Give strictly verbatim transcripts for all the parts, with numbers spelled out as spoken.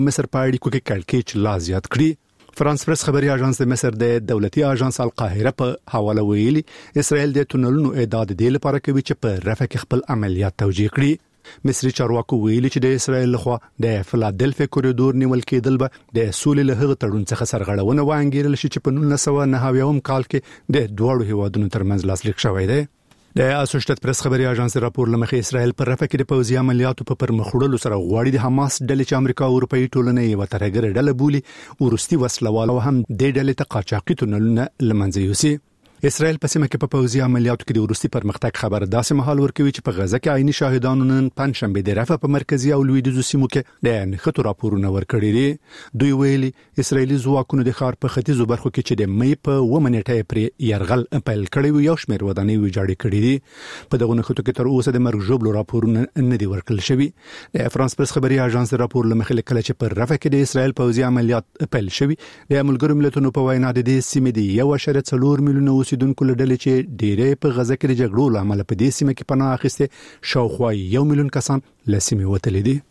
مصر په اړیکو کې کړکېچ لا زیات کړی. فرانس پریس خبري اژانس د مصر د دولتي اژانس القاهره په حواله ویلي اسرائیل د تونلونو اعداد د لپاره کوي چې په رفح کې خپل عملیات توجیه کړي. مصری چارواکو ویلي چې د اسرائیل لخوا د فلادلفیا کوریډور نیول کېدل به د سولې له هغه تړون څخه سرغړونه وانګیرل شي چې په نولس سوه نهه اویا کال کې د دوه هیوادونو ترمنځ لاسلیک شوی دی. د اسوسییټډ پریس خبري اژانس راپور لمخې اسرائیل پر رفح کې د پوځي عملیاتو په پرمخوړلو سره غواړي د حماس ډلې چې امریکا او اروپאי ټولنه یې وترګره ډله بولي ورستي وسلوال او هم د ډلې ته قاچاقي تونلونه لمنځه یوسي. اسرائیل په سیمه کې په پوځي عملیاتو کې د ورستي پرمختګ خبر داسې مهال ورکوي چې په غزه کې عیني شاهدانو نن پنځشنبه د رفح په مرکزی او لویدیځو سیمو کې د نښتو راپورونه ورکړي دي. دوی ویلي اسرائیلي ځواکونو د ښار په ختیځو برخو کې چې د مې په اووه نیټه پرې یرغل پیل کړی یو شمېر ودانۍ ویجاړې کړې دي. په دغه نښتو کې تر اوسه د مرګ ژوبلو راپورونه نه دي ورکړل شوي. د فرانس پریس خبري اژانس راپور لمخې کله چې پر رفح کې د اسرائیل پوځي عملیات پیل شوي د ملګرو ملتونو په وینا د دې سیمې د یو اعشاریه څلور میلیونه اوسیدونکو له ډلې ډېرې په غزه کې د جګړو لامل په دې سیمه کې پناه اخیسته شاوخوا یو میلیون کسان له سیمې وتلي دي.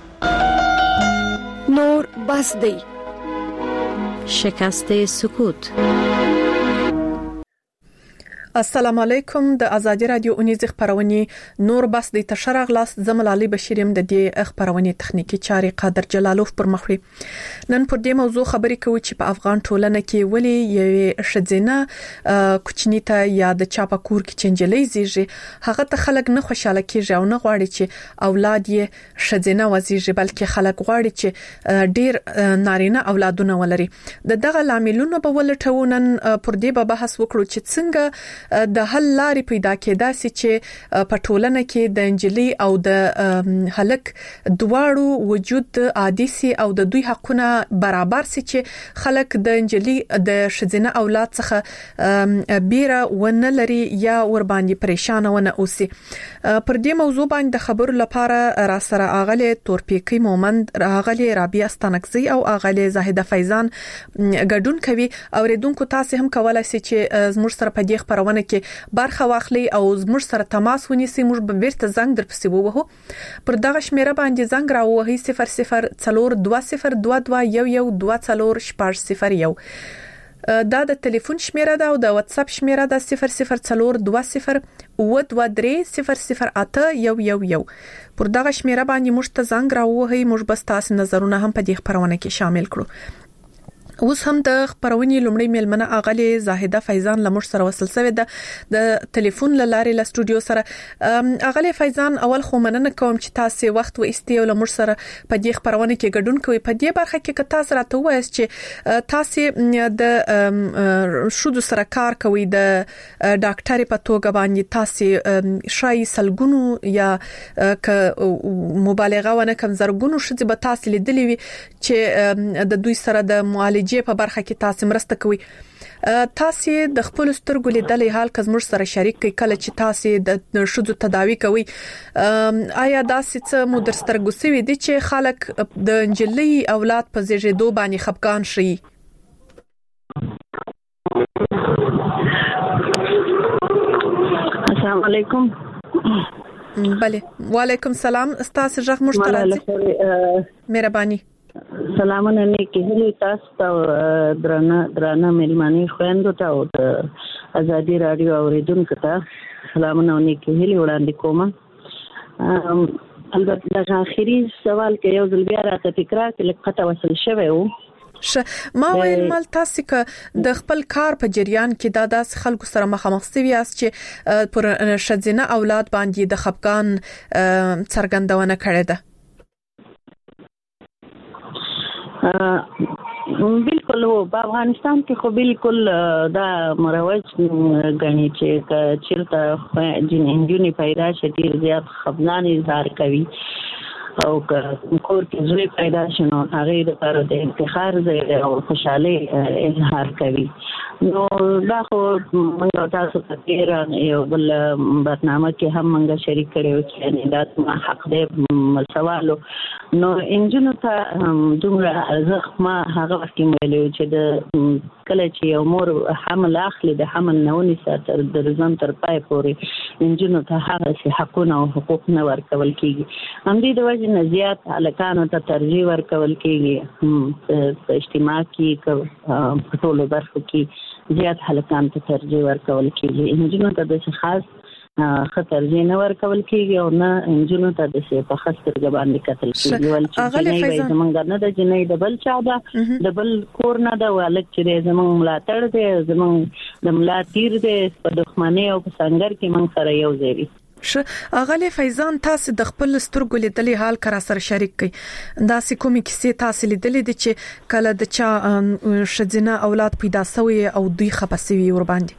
نور بس دی شکست سکوت. السلام علیکم. د ازادي رادیو اونیز خبرونه نور بس د تشرغ لاس زملالي بشیریم د دې خبرونه تخنیکی چاري قادر جلالوف پر مخوي. نن پر دې موضوع خبرې کوي چې په افغان ټولنه کې ولې یو شذینه کوچنی ته یا د چاپکور کې چنجلې زیږي هغه ته خلک نه خوشاله کیږي او نه غواړي چې اولاد یې شذینه وزیږي بلکې خلک غواړي چې ډیر نارینه اولادونه ولري. د دغه لاملونو په ولټو نن پر دې به بحث وکړو چې څنګه د حل لارې پیدا کېدای شي چې په ټولنه کې د انجلي او د هلک دواړو وجود عادي سي او د دوی حقونه برابر سي چې خلک د انجلي د شذینه اولاد څخه بیره ونه لري یا ور باندې پریشان ونه اوسي. پر دې موضوع باندې خبرو لپاره را سره اغله تورپیکی مومند اغله رابعه استانکزی او اغله زاهده فیضان ګډون کوي او ردونکو تاسو هم کولای شئ چې زموږ سره په دې خبرونه کې برخه واخلي او زموږ سره تماس ونیسي. موږ به بیرته زنګ در پسې ووهو. پر دغه شمیره باندې زنګ راوهي صفر صفر څلور دوه صفر دوه دوه یو یو دوه څلور شپږ صفر یو. دا د ټلیفون شمیره ده او د واتس اپ شمیره ده صفر صفر څلور دوه صفر اوه دوه درې صفر صفر اته یو یو یو. پر دغه شمیره باندې موږ ته زنګ راوهي. موږ به تاسو نظرونه هم په دې خبرونه کې شامل کړو. اوس هم د خبرونې لومړی میلمنه اغله زاهده فیضان لمر سره وصل شوی ده د ټلیفون لارې له سټوډیو سره. اغله فیضان اول خو مننه کوم چې تاسو وخت و استي او لمر سره په دې خبرونه کې ګډون کوي. په دې برخه کې که تاسو راته وایاست چې تاسو د شودو سره کار کوي د ډاکټر په توګه باندې تاسو شای سلګونو یا ک مبالغه ونه کم زرګونو شې به تاسو لیدلې وي چې د دوی سره د معالجې په برخه کې تاسو مرسته کوي. تاسو د خپل سترګو لیدلې حال کزمر سره شریک کوي کله چې تاسو د شودو تداوی کوي. آیا دا څه مو در سترګو سوي دي چې خلک د انجلي اولاد په زیږیدو باندې خپګان شي؟ السلام علیکم. بله وعلیکم سلام. تاسو ژغ مشترک مهرباني. سلامونه نیکی هلی تاسو ته درانه درانه مېلمانه خويندو ته او د ازادي رادیو اوریدونکو ته سلامونه نیکی هلی وړاندې کوم. البته د اخیری سوال کې یو ځل بیا راته تکرار کې لقطه وصل شوی وو. ما ویل مال تاسو ک د خپل کار په جریان کې دا داس خلکو سره مخامخ سوي اس چې پر شذینه اولاد باندې د خپګان څرګندونه کړې ده. بالکل هو په افغانستان کې خو بالکل دا مروج غني چې چیرته جنینجونی پیدا شي ډیر زیات خپګان اظهار کوي او کور کې زوی پیدا شنو هغه د لپاره د افتخار ځای او خوشاله اظهار کوي. نو دا خو موږ تاسو ته ډیر یو بل برنامه کې هم موږ شریک کړو چې نه دا حق دې سوالو نو انجنونو ته دومره ارزښت ما هغه وخت ویلو چې د کله چې یو مور حمل اخلي د حمل نه ونیسه تر د رضان تر پای پورې انجنونو ته هغه شي حقونه او حقوق نه ورکول کیږي. هم دې د وجه نه زیات هلکانو ته ترجیح ورکول کیږي په اجتماع کې په ټولو برخو کې زیات هلکانو ته ترجیح ورکول کیږي. انجنونو ته د خاص خطر جن ورکول کیږي او نه انجنونو ته د څه په خاصه باندې قتل کیږي ول چې زمونږ نه د جنې د بل چا ده د بل کور نه د والک چې زمونږ ملاتړ دی زمونږ د ملاتیر دی په دښمنۍ او په څنګه کې موږ سره یو ځای ش اغلی فیضان تاسو د خپل سترګو لیدلې حال کرا سره شریک کړئ دا سې کومې کیسې تاسو لیدلې دي چې کله د چا شذینه اولاد پیدا شوی او دوی خپسوي ور باندې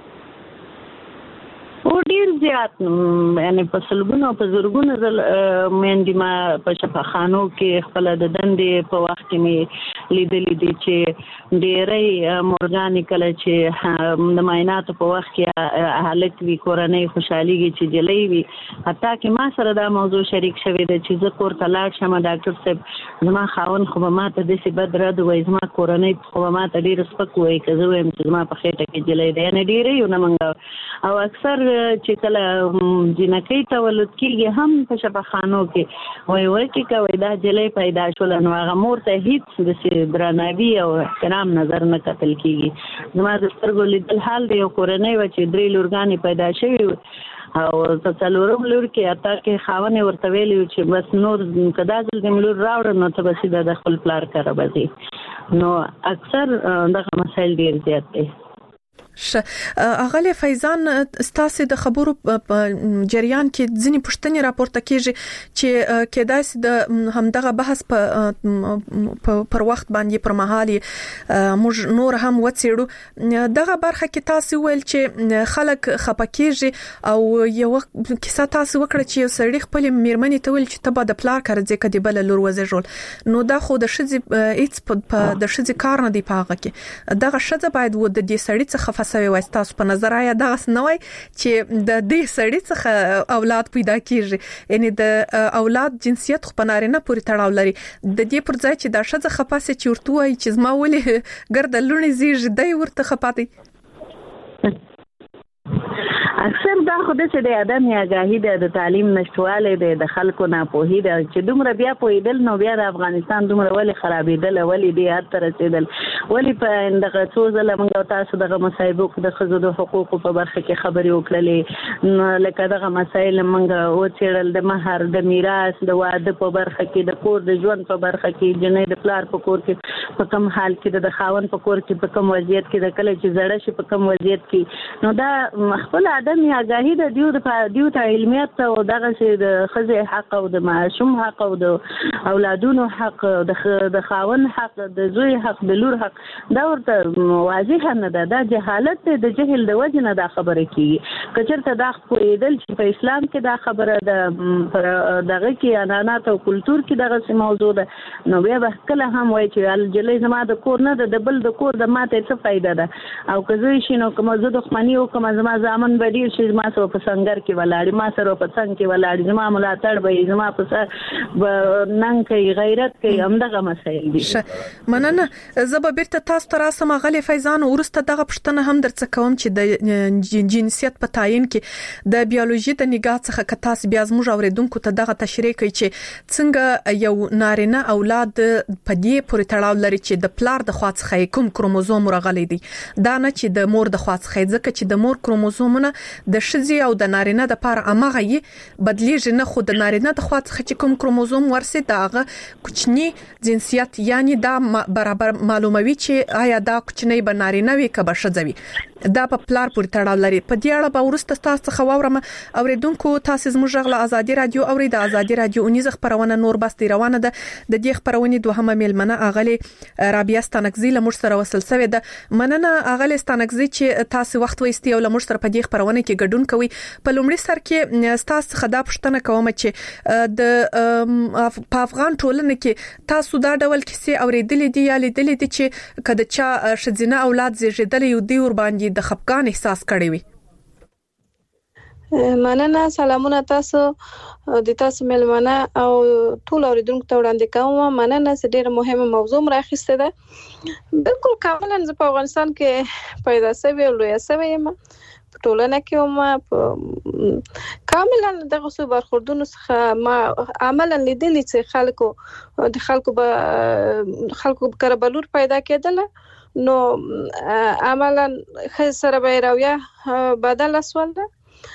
او ډیر زیات یعنی په سلګونو په زورګونو مېندې ما په شفاخانو کې خپل د دندې په وخت کې مې لیدلې دي چې ډېرې مورګانې کله چې د معایناتو په وخت کې حالت وی کورنۍ خوشحاليږي چې جلې وي حتی کې ما سره دا موضوع شریک شوی دی چې زه کور ته لاړ شم ډاکټر صاحب زما خاون خو به ما ته داسې بد رد وایي زما کورنۍ خو به ما ته ډېر سپک وایي که زه وایم چې زما په خېټه کې جلۍ دی یعنې ډېرې یو نه منګه او اکثر چې کله جنکۍ تولد کېږي هم په شفاخانو کې وایي وایي کې کوي دا جلۍ پیدا شول نو هغه مور ته هیڅ داسې درناوي او احترام نظر نه کتل کېږي. زما د سترګو لیدل حال دی یو کورنۍ وه چې درې لورګانې پیدا شوي او په څلورم لور کې اته کې خاونې ورته ویلي چې بس نور که دا ځل دې لور راوړه نو ته به سیده د خپل پلار کره به ځې. نو اکثر دغه مسایل ډېر زیات دی. اغلی فیضان ستاسو د خبرو جریان کې ځینې پوښتنې راپورته کیږي چې کېدای شي د همدغه بحث په پر وخت باندې پر مهال موږ نور هم وڅېړو دغه برخه کې تاسو ویل چې خلک خپکیږي او یو کیسه تاسو وکړه چې سړی خپل میرمنې ته ویل چې ته به د پلار کار ځکه کدي بل لور وزېژول نو دا خو د شذ ایت په د شذ کار نه دی پاغه کې دغه شذ باید و د دې سړی څخه سوي وایستاسو په نظر آیا دا سنوي چې د دې سړی څخه اولاد پیدا کیږي یعنی د اولاد جنسیت خو په نارینه پورې تړاو لري د دې پر ځای چې دا شذ خپاسه چورتوي چې زما ولې ګرد لونی زیږ دی ورته خپاتي اکثر دا خو د څه د ادم یا غاهي د تعلیم نشټواله د د خلکو نه پوهې د چې دومره بیا پوهېدل نو بیا د افغانستان دومره ولې خرابېدل ولې دی هر تر رسیدل ولې په دغه څو ځله موږ تاسو دغه مصايبو د خزو د حقوقو په برخه کې خبرې وکړلې لکه دغه مسایل موږ و چېړل د مہر د میراث د واده په برخه کې د کور د ژوند په برخه کې جنې د پلار په کور کې په کوم حال کې د خاون په کور کې په کوم وضعیت کې د کله چې زړه شي په کوم وضعیت کې نو دا خپل ادم یا غاهي د دیو د دیو ته علمیت او دغه سي د خزه حق او د معشوم حق او د اولادونو حق د خاون حق د زوی حق د لور حق دا ورته واضح نه ده دا جهالت د جهل د وجه نه دا خبره کیږي کچرته دا خپلېدل چې په اسلام کې دا خبره د دغه کې انانات او کلچر کې دغه سي موضوع ده نو بیا به کله هم وایي چې الجلې زما د کور نه د بل د کور د ماته څه فائدہ ده او که زه شي نو کوم زه د خمنی او کوم زما ځامن بدیر شي ما سره په څنګه کې ولاړ ما سره په څنګه کې ولاړ زما ملاتړ به زما په سر نن کې غیرت کې همدغه مسایل دي مننه زه به بیرته تاسو ته راسم غلي فیضان ورسته دغه پښتنه هم درڅ کوم چې د جنسیت په تعین کې د بیولوژي د نگاه څخه کتاس بیا زموږ اوریدونکو ته دغه تشریح کوي چې څنګه یو نارینه اولاد په دې پورې تړاو لري چې د پلار د خوا څخه کوم کروموزوم راغلي دي دا نه چې د مور د خوا څخه ځکه چې د مور کروموزومونه د شذي او د نارینه د پاره امغه یې بدلیږي نه خو د نارینه د خوا څخه چې کوم کروموزوم ورسي داغه کوچنی جنسیت یعنی دا برابر معلوموي چې آیا دا کوچنی به نارینه وي که به شذوي دا په پلار پورې تړاو لري په دې اړه به ورسته تاسو څخه واورم اوریدونکو تاسو زموږ غلا ازادي رادیو اورید ازادي رادیو اونیز خبرونه نور بستي روانه ده د دې خبرونه دوهمه میلمنه اغلی رابعه ستانکزی له مشتره وصل سوی ده مننه اغلی ستانکزی چې تاسو وخت وایستي او له مشتره په دې خبرونه کې ګډون کوي په لومړي سر کې تاسو خدا پښتنه کوم چې د په افغان ټولنه کې تاسو دا ډول کیسې اوریدلې دي یا لیدلې دي چې کله چا شذینه اولاد زیږیدل یو دی ور باندې د خپګان احساس کړی وي مننه. سلامونه تاسو د تاسو ملمنه او ټول اوریدونکو ته وړاندې کوم. مننه چې ډیره مهمه موضوع راخسته ده. بالکل کاملا زه په افغانستان کې پیدا شوی او لوی شوی یم. په ټولنه کې هم کاملا دغه څه برخوردونو څخه ما عملا لیدلی چې خلکو د خلکو به خلکو کربلور پیدا کېدل، نو عملا خسر به راویه بدل اسول ده.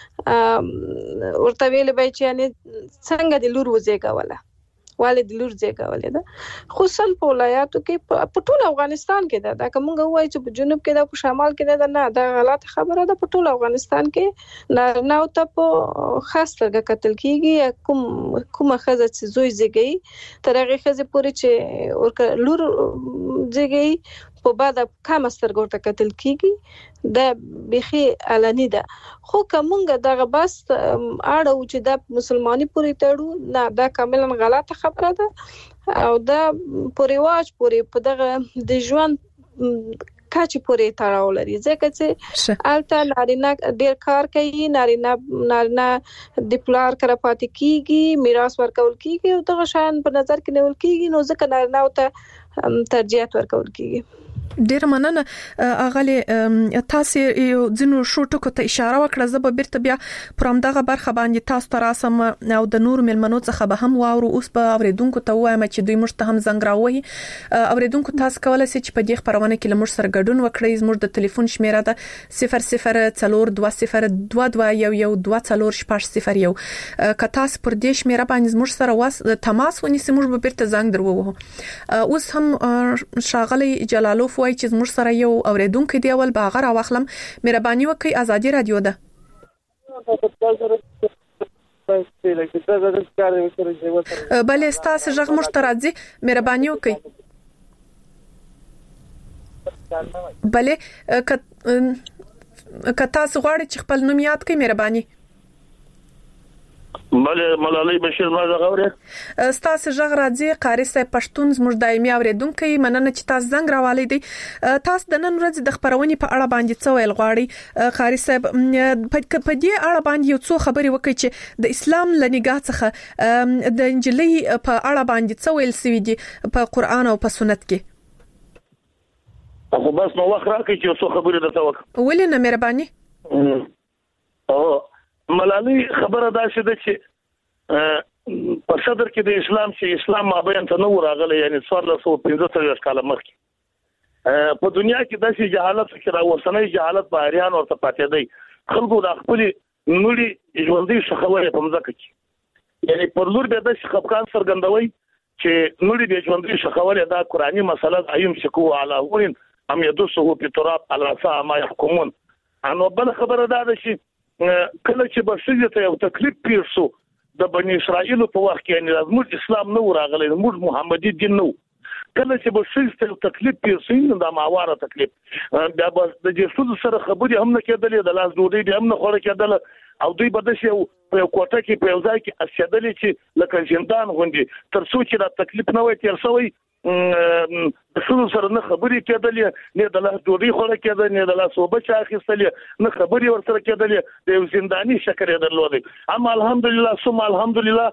ورته ویل به چې یعنی څنګه د لور وزېګوله والد لور زېګولې ده، خصوصا په ولایاتو کې په ټول افغانستان کې ده. دا کومه وایي چې په جنوب کې ده، په شمال کې ده، نه دا غلط خبره ده. په ټول افغانستان کې نه نو ته په خاص توګه قتل کیږي. کوم کومه خزه چې زوی زېګي تر هغه خزه پورې چې ورکه لور زېګي په بعد کم سترګو ته قتل کیږي. دا بخي علني ده. خو کومه دغه بس اړه او چې د مسلمانۍ پورې تړو، نه دا کاملا غلطه خبره ده او دا پرېواج پورې په دغه د ژوند کاچ پورې تړاو لري. ځکه چې الته نارینه ډیر کار کوي، نارینه نارینه د پلار کړه پاتې کیږي، میراث ورکول کیږي او دغه شان په نظر کې نیول کیږي، نو ځکه نارینه ته ترجیح ورکول کیږي. ډیر مننه اغلی. تاسو یو ځینو شو ټکو ته اشاره وکړه. زه به بیرته بیا پرم دغه برخه باندې تاسو ته راسم او د نور ملمنو څخه به هم واورو. اوس په اوریدونکو ته وایم چې دوی موږ ته هم زنګ راوي. اوریدونکو تاسو کولای شئ چې په دې خبرونه کې لمر سره ګډون وکړئ. زموږ د ټلیفون شمیره ده صفر صفر څلور دوه صفر دوه دوه یو یو دوه څلور شپږ صفر یو. که تاسو پر دې شمیره باندې زموږ سره واس تماس ونیسئ، موږ به بیرته زنګ دروو. اوس هم شاغلی جلالوف وای چې زموږ سره یو اوریدونکو دی ول باغ را واخلم. مهرباني وکړئ، ازادي رادیو ده. بله ستاسو ژغ موږ ته راځي، مهرباني وکړئ. بله که تاسو غواړئ چې خپل نوم یاد کړئ، مهرباني. بله ملالۍ بشیر ما غوړې ستاسو ژغ راځي. قاری صاحب پښتون زموږ دایمي اوریدونکو، مننه چې تاسو زنګ راوالې دي. تاسو د نن ورځې د خبرونې په اړه باندې څه ویل غواړئ؟ قاری صاحب په دې اړه باندې یو څو خبرې وکړئ چې د اسلام له نگاه څخه د انجیلي په اړه باندې څه ویل سوي دي په قران او په سنت کې. خو بس نو وخت راکړئ چې څو خبرې درته وکړم. ولې نه مهرباني؟ او ملالۍ خبره دا شې ده چې په صدر کې د اسلام چې اسلام مابین ته نو راغلی، یعنی څوارلس سوه پنځه څلوېښت کاله مخکې په دنیا کې داسې جهالت کې راوستنی جهالت په اریان ورته پاتې دی. خلکو د خپل نوري ژوندۍ شخولې په مځکه کې، یعنی پر لور به د خپکان سرګندوي چې نوري به ژوندۍ شخولې دا قرآني مسله ايم شکو علی وین ام یدسه په تراب علی سا ما يحكمون. انو بل خبره دا ده چې کله چې بشریت ته یو تکلیف پیښ شو د بنی اسرائیل په وخت کې، یعنی زموږ اسلام نو راغلی، زموږ محمدي دین نو. کله چې بشریت ته تکلیف پیښ شو دا ماواره تکلیف، بیا د جسد سره خبرې هم نه کېدلې، د لاس ډوډۍ هم نه خوړل کېدل، او دوی به د شی په کوټه کې په ځای کې اسیدلې چې لکه زندان غوندي تر څو چې دا تکلیف نه وي تیر شوی. د څو سره نه خبرې کېدلې، نه د لاس ډوډۍ خوړل کېدل، نه د لاس وبه چا اخیستلې، نه خبرې ورسره کېدلې، د یو زنداني شکر یې درلودی. اما الحمدلله ثم الحمدلله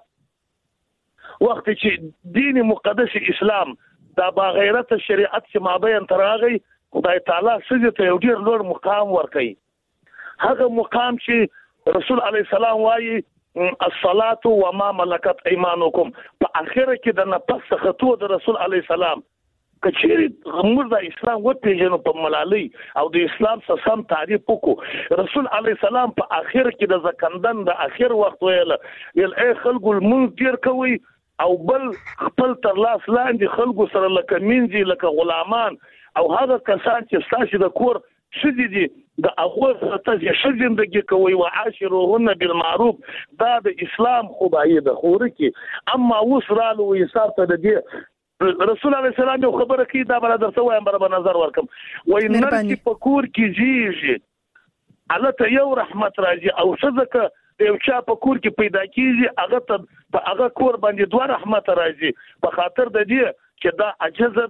وخت چې دین مقدس اسلام دا با غیرت شریعت چې مابین تراغی، خدای تعالی سجده ته یو ډیر لوړ مقام ورکړي. هغه مقام چې رسول علی السلام وایي الصلاه وما ملكت ايمانكم، په اخره کې د نفس خطو د رسول علی السلام کچېری موږ د اسلام و پیژنو په ملالۍ او د اسلام څخه سم تعریف وکړو. رسول علی السلام په اخر کې د زکندن د اخر وخت ویل یل اي خلکو المنذ ډیر کوي او بل خپل تر لاس لاندې خلکو سره لکه مینځي لکه غلامان، او هغه کسان چې ستاسو د کور شدي دي د اخوه ته چې زندگی کوي او عاشروهن بالمعروف، دا د اسلام خوبایي د خور کې. اما وسرالو حساب ته د رسول الله سلام یو خبره کوي، دا بل درته وایم برابر نظر ورکم. وای نر چې په کور کې جیږي الته یو رحمت راځي، او صدقه یو چا په کور کې پیدا کیږي هغه ته په هغه کور باندې دوه رحمت راځي، په خاطر د دې چې دا عجزه ده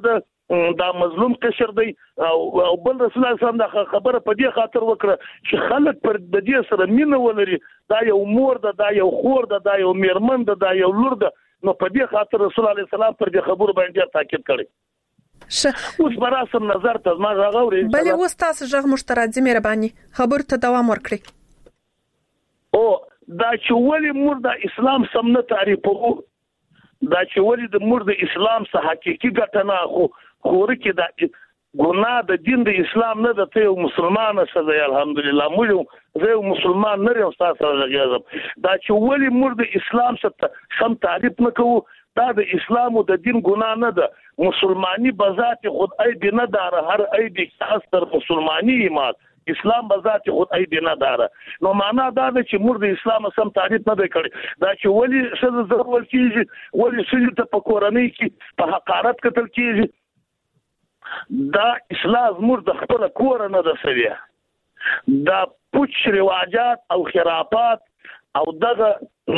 دا مظلوم قشر دی او بل رسول الله صلی الله علیه وسلم خبره په دې خاطر وکړه چې خلک پر د دې سره مینه ولري دا یو مور ده دا یو خور ده دا یو میرمن ده دا یو لور ده نو په دې خاطر رسول الله صلی الله علیه وسلم پر دې خبرو باندې تاکید کړی ش اوس براسم نظر ته ما غوړې بلې اوس تاسو ژغ مشترک مهرباني خبر ته دوام ورکړي او دا چې ولی مور د اسلام سم نه تعریفو دا چې ولی د مور د اسلام څخه حقيقي ګټه نه خو خور کې دا ګناه د دین د اسلام نه د ته مسلمان سره الحمدلله موږ زه مسلمان نه یم تاسو راغلم دا چې ولی مور د اسلام څخه سم تعریف نه کوو دا د اسلام او د دین ګناه نه ده مسلمانی بذات خود ای بنا دار هر ای د اثر مسلمانی ایمان اسلام بذات خود ای بنا دار نو معنا دا ده چې مور د اسلام سم تعریف نه دی کړی دا چې ولی څه ضرورت کیږي ولی څه ته په کورنۍ کې په حقارت کتل کیږي دا اسلام مور د خپل کور نه ده سوي دا پوچ رواجات او خرافات او دغه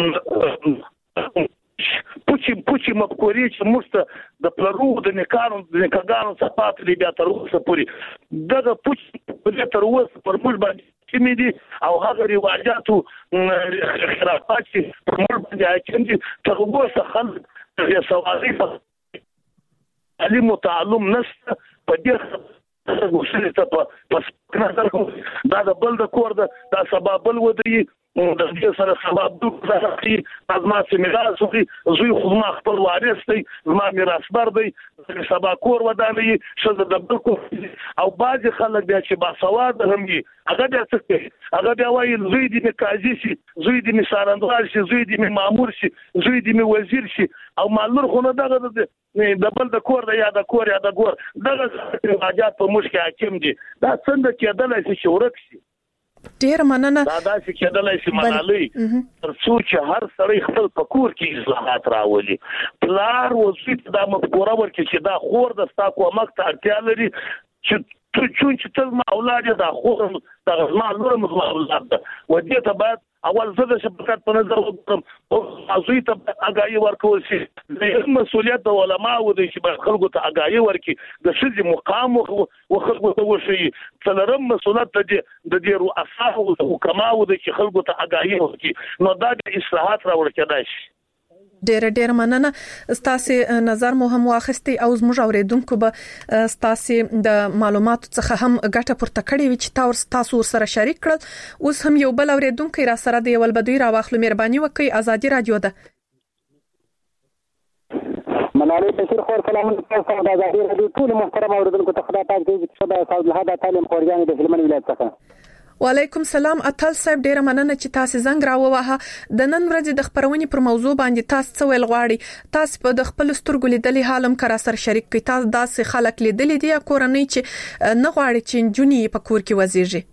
پوچی پوچی مفکورې چې موږ د پلرو د نکانو د نکاګانو څخه پاتې بیا تر اوسه پورې دغه پوچی تر اوسه پر موږ باندې چې دي او هغه رواجاتو خرافات چې پر موږ باندې حاکم دي تر اوسه خلک یې سوالي په علم او تعلم نشته په دې غوښتنه ته په نظر دا د بل د کور د سبب بل ودی د دې سره سبب د ځکه از ما سیمراز وي زوی خو ما خپل وارث دی ما میراثبر دی سبا کور ودانې شزه د بل کو او باج خلک بیا چې با سواد هم دي هغه بیا څه کوي هغه بیا وایي زوی دې قاضي شي زوی دې سارندوال شي زوی دې مامور شي زوی دې وزیر شي او مالور خو نه دغه د بل د کور د یا د کور یا د ګور دغه حاجات په مشکل حاکم دي دا څنګه کېدلای شي چې ورک شي ډیر مننه دا داسې کېدلای شي منالي تر څو چې هر سړی خپل پکور کې اصلاحات راولي پلار وظیفه د مفکوره ورکړي چې دا خور د ستا کومک ته اړتیا لري چې ته چې ته ما اولاد دا خور د ما لور ما اولاد ده ودې ته بعد اول زده شبکات په نظر وګورم او ازوی ته اگاهي ورکول شي د مسؤلیت د علماو د چې خلکو ته اگاهي ورکړي د شذ مقام او خلکو ته وشي څلرم مسؤلیت د د رؤساء او حکماو د چې خلکو ته اگاهي ورکړي نو دا د اصلاحات راوړل کېدای شي ډېر ډېر مننه ستاسو نظر مو هم واخستي او زموږ اوریدونکو به ستاسو د معلوماتو څخه هم ګټه پورته کړې وي چې تاسو تاسو سره شریک کړل اوس هم یو بل اوریدونکو را سره دی ول بدوی را واخلو مهرباني وکړئ ازادي رادیو ده منالي بشیر خور سلامونه تاسو د ازادي رادیو ټول محترم اوریدونکو ته خدای پاک دې چې شبا صاحب له هدا تعلیم خورجان د هلمند ولایت څخه وعلیکم سلام اتل صاحب ډیره مننه چې تاسو زنګ راووهه د نن ورځې د خبرونې پر موضوع باندې تاسو څه ویل غواړئ تاسو په د خپل سترګو لیدلې حالم کرا سره شریک کړئ تاسو داسې خلک لیدلې دي کورنۍ چې نه غواړي چې جونی په کور کې وزیږي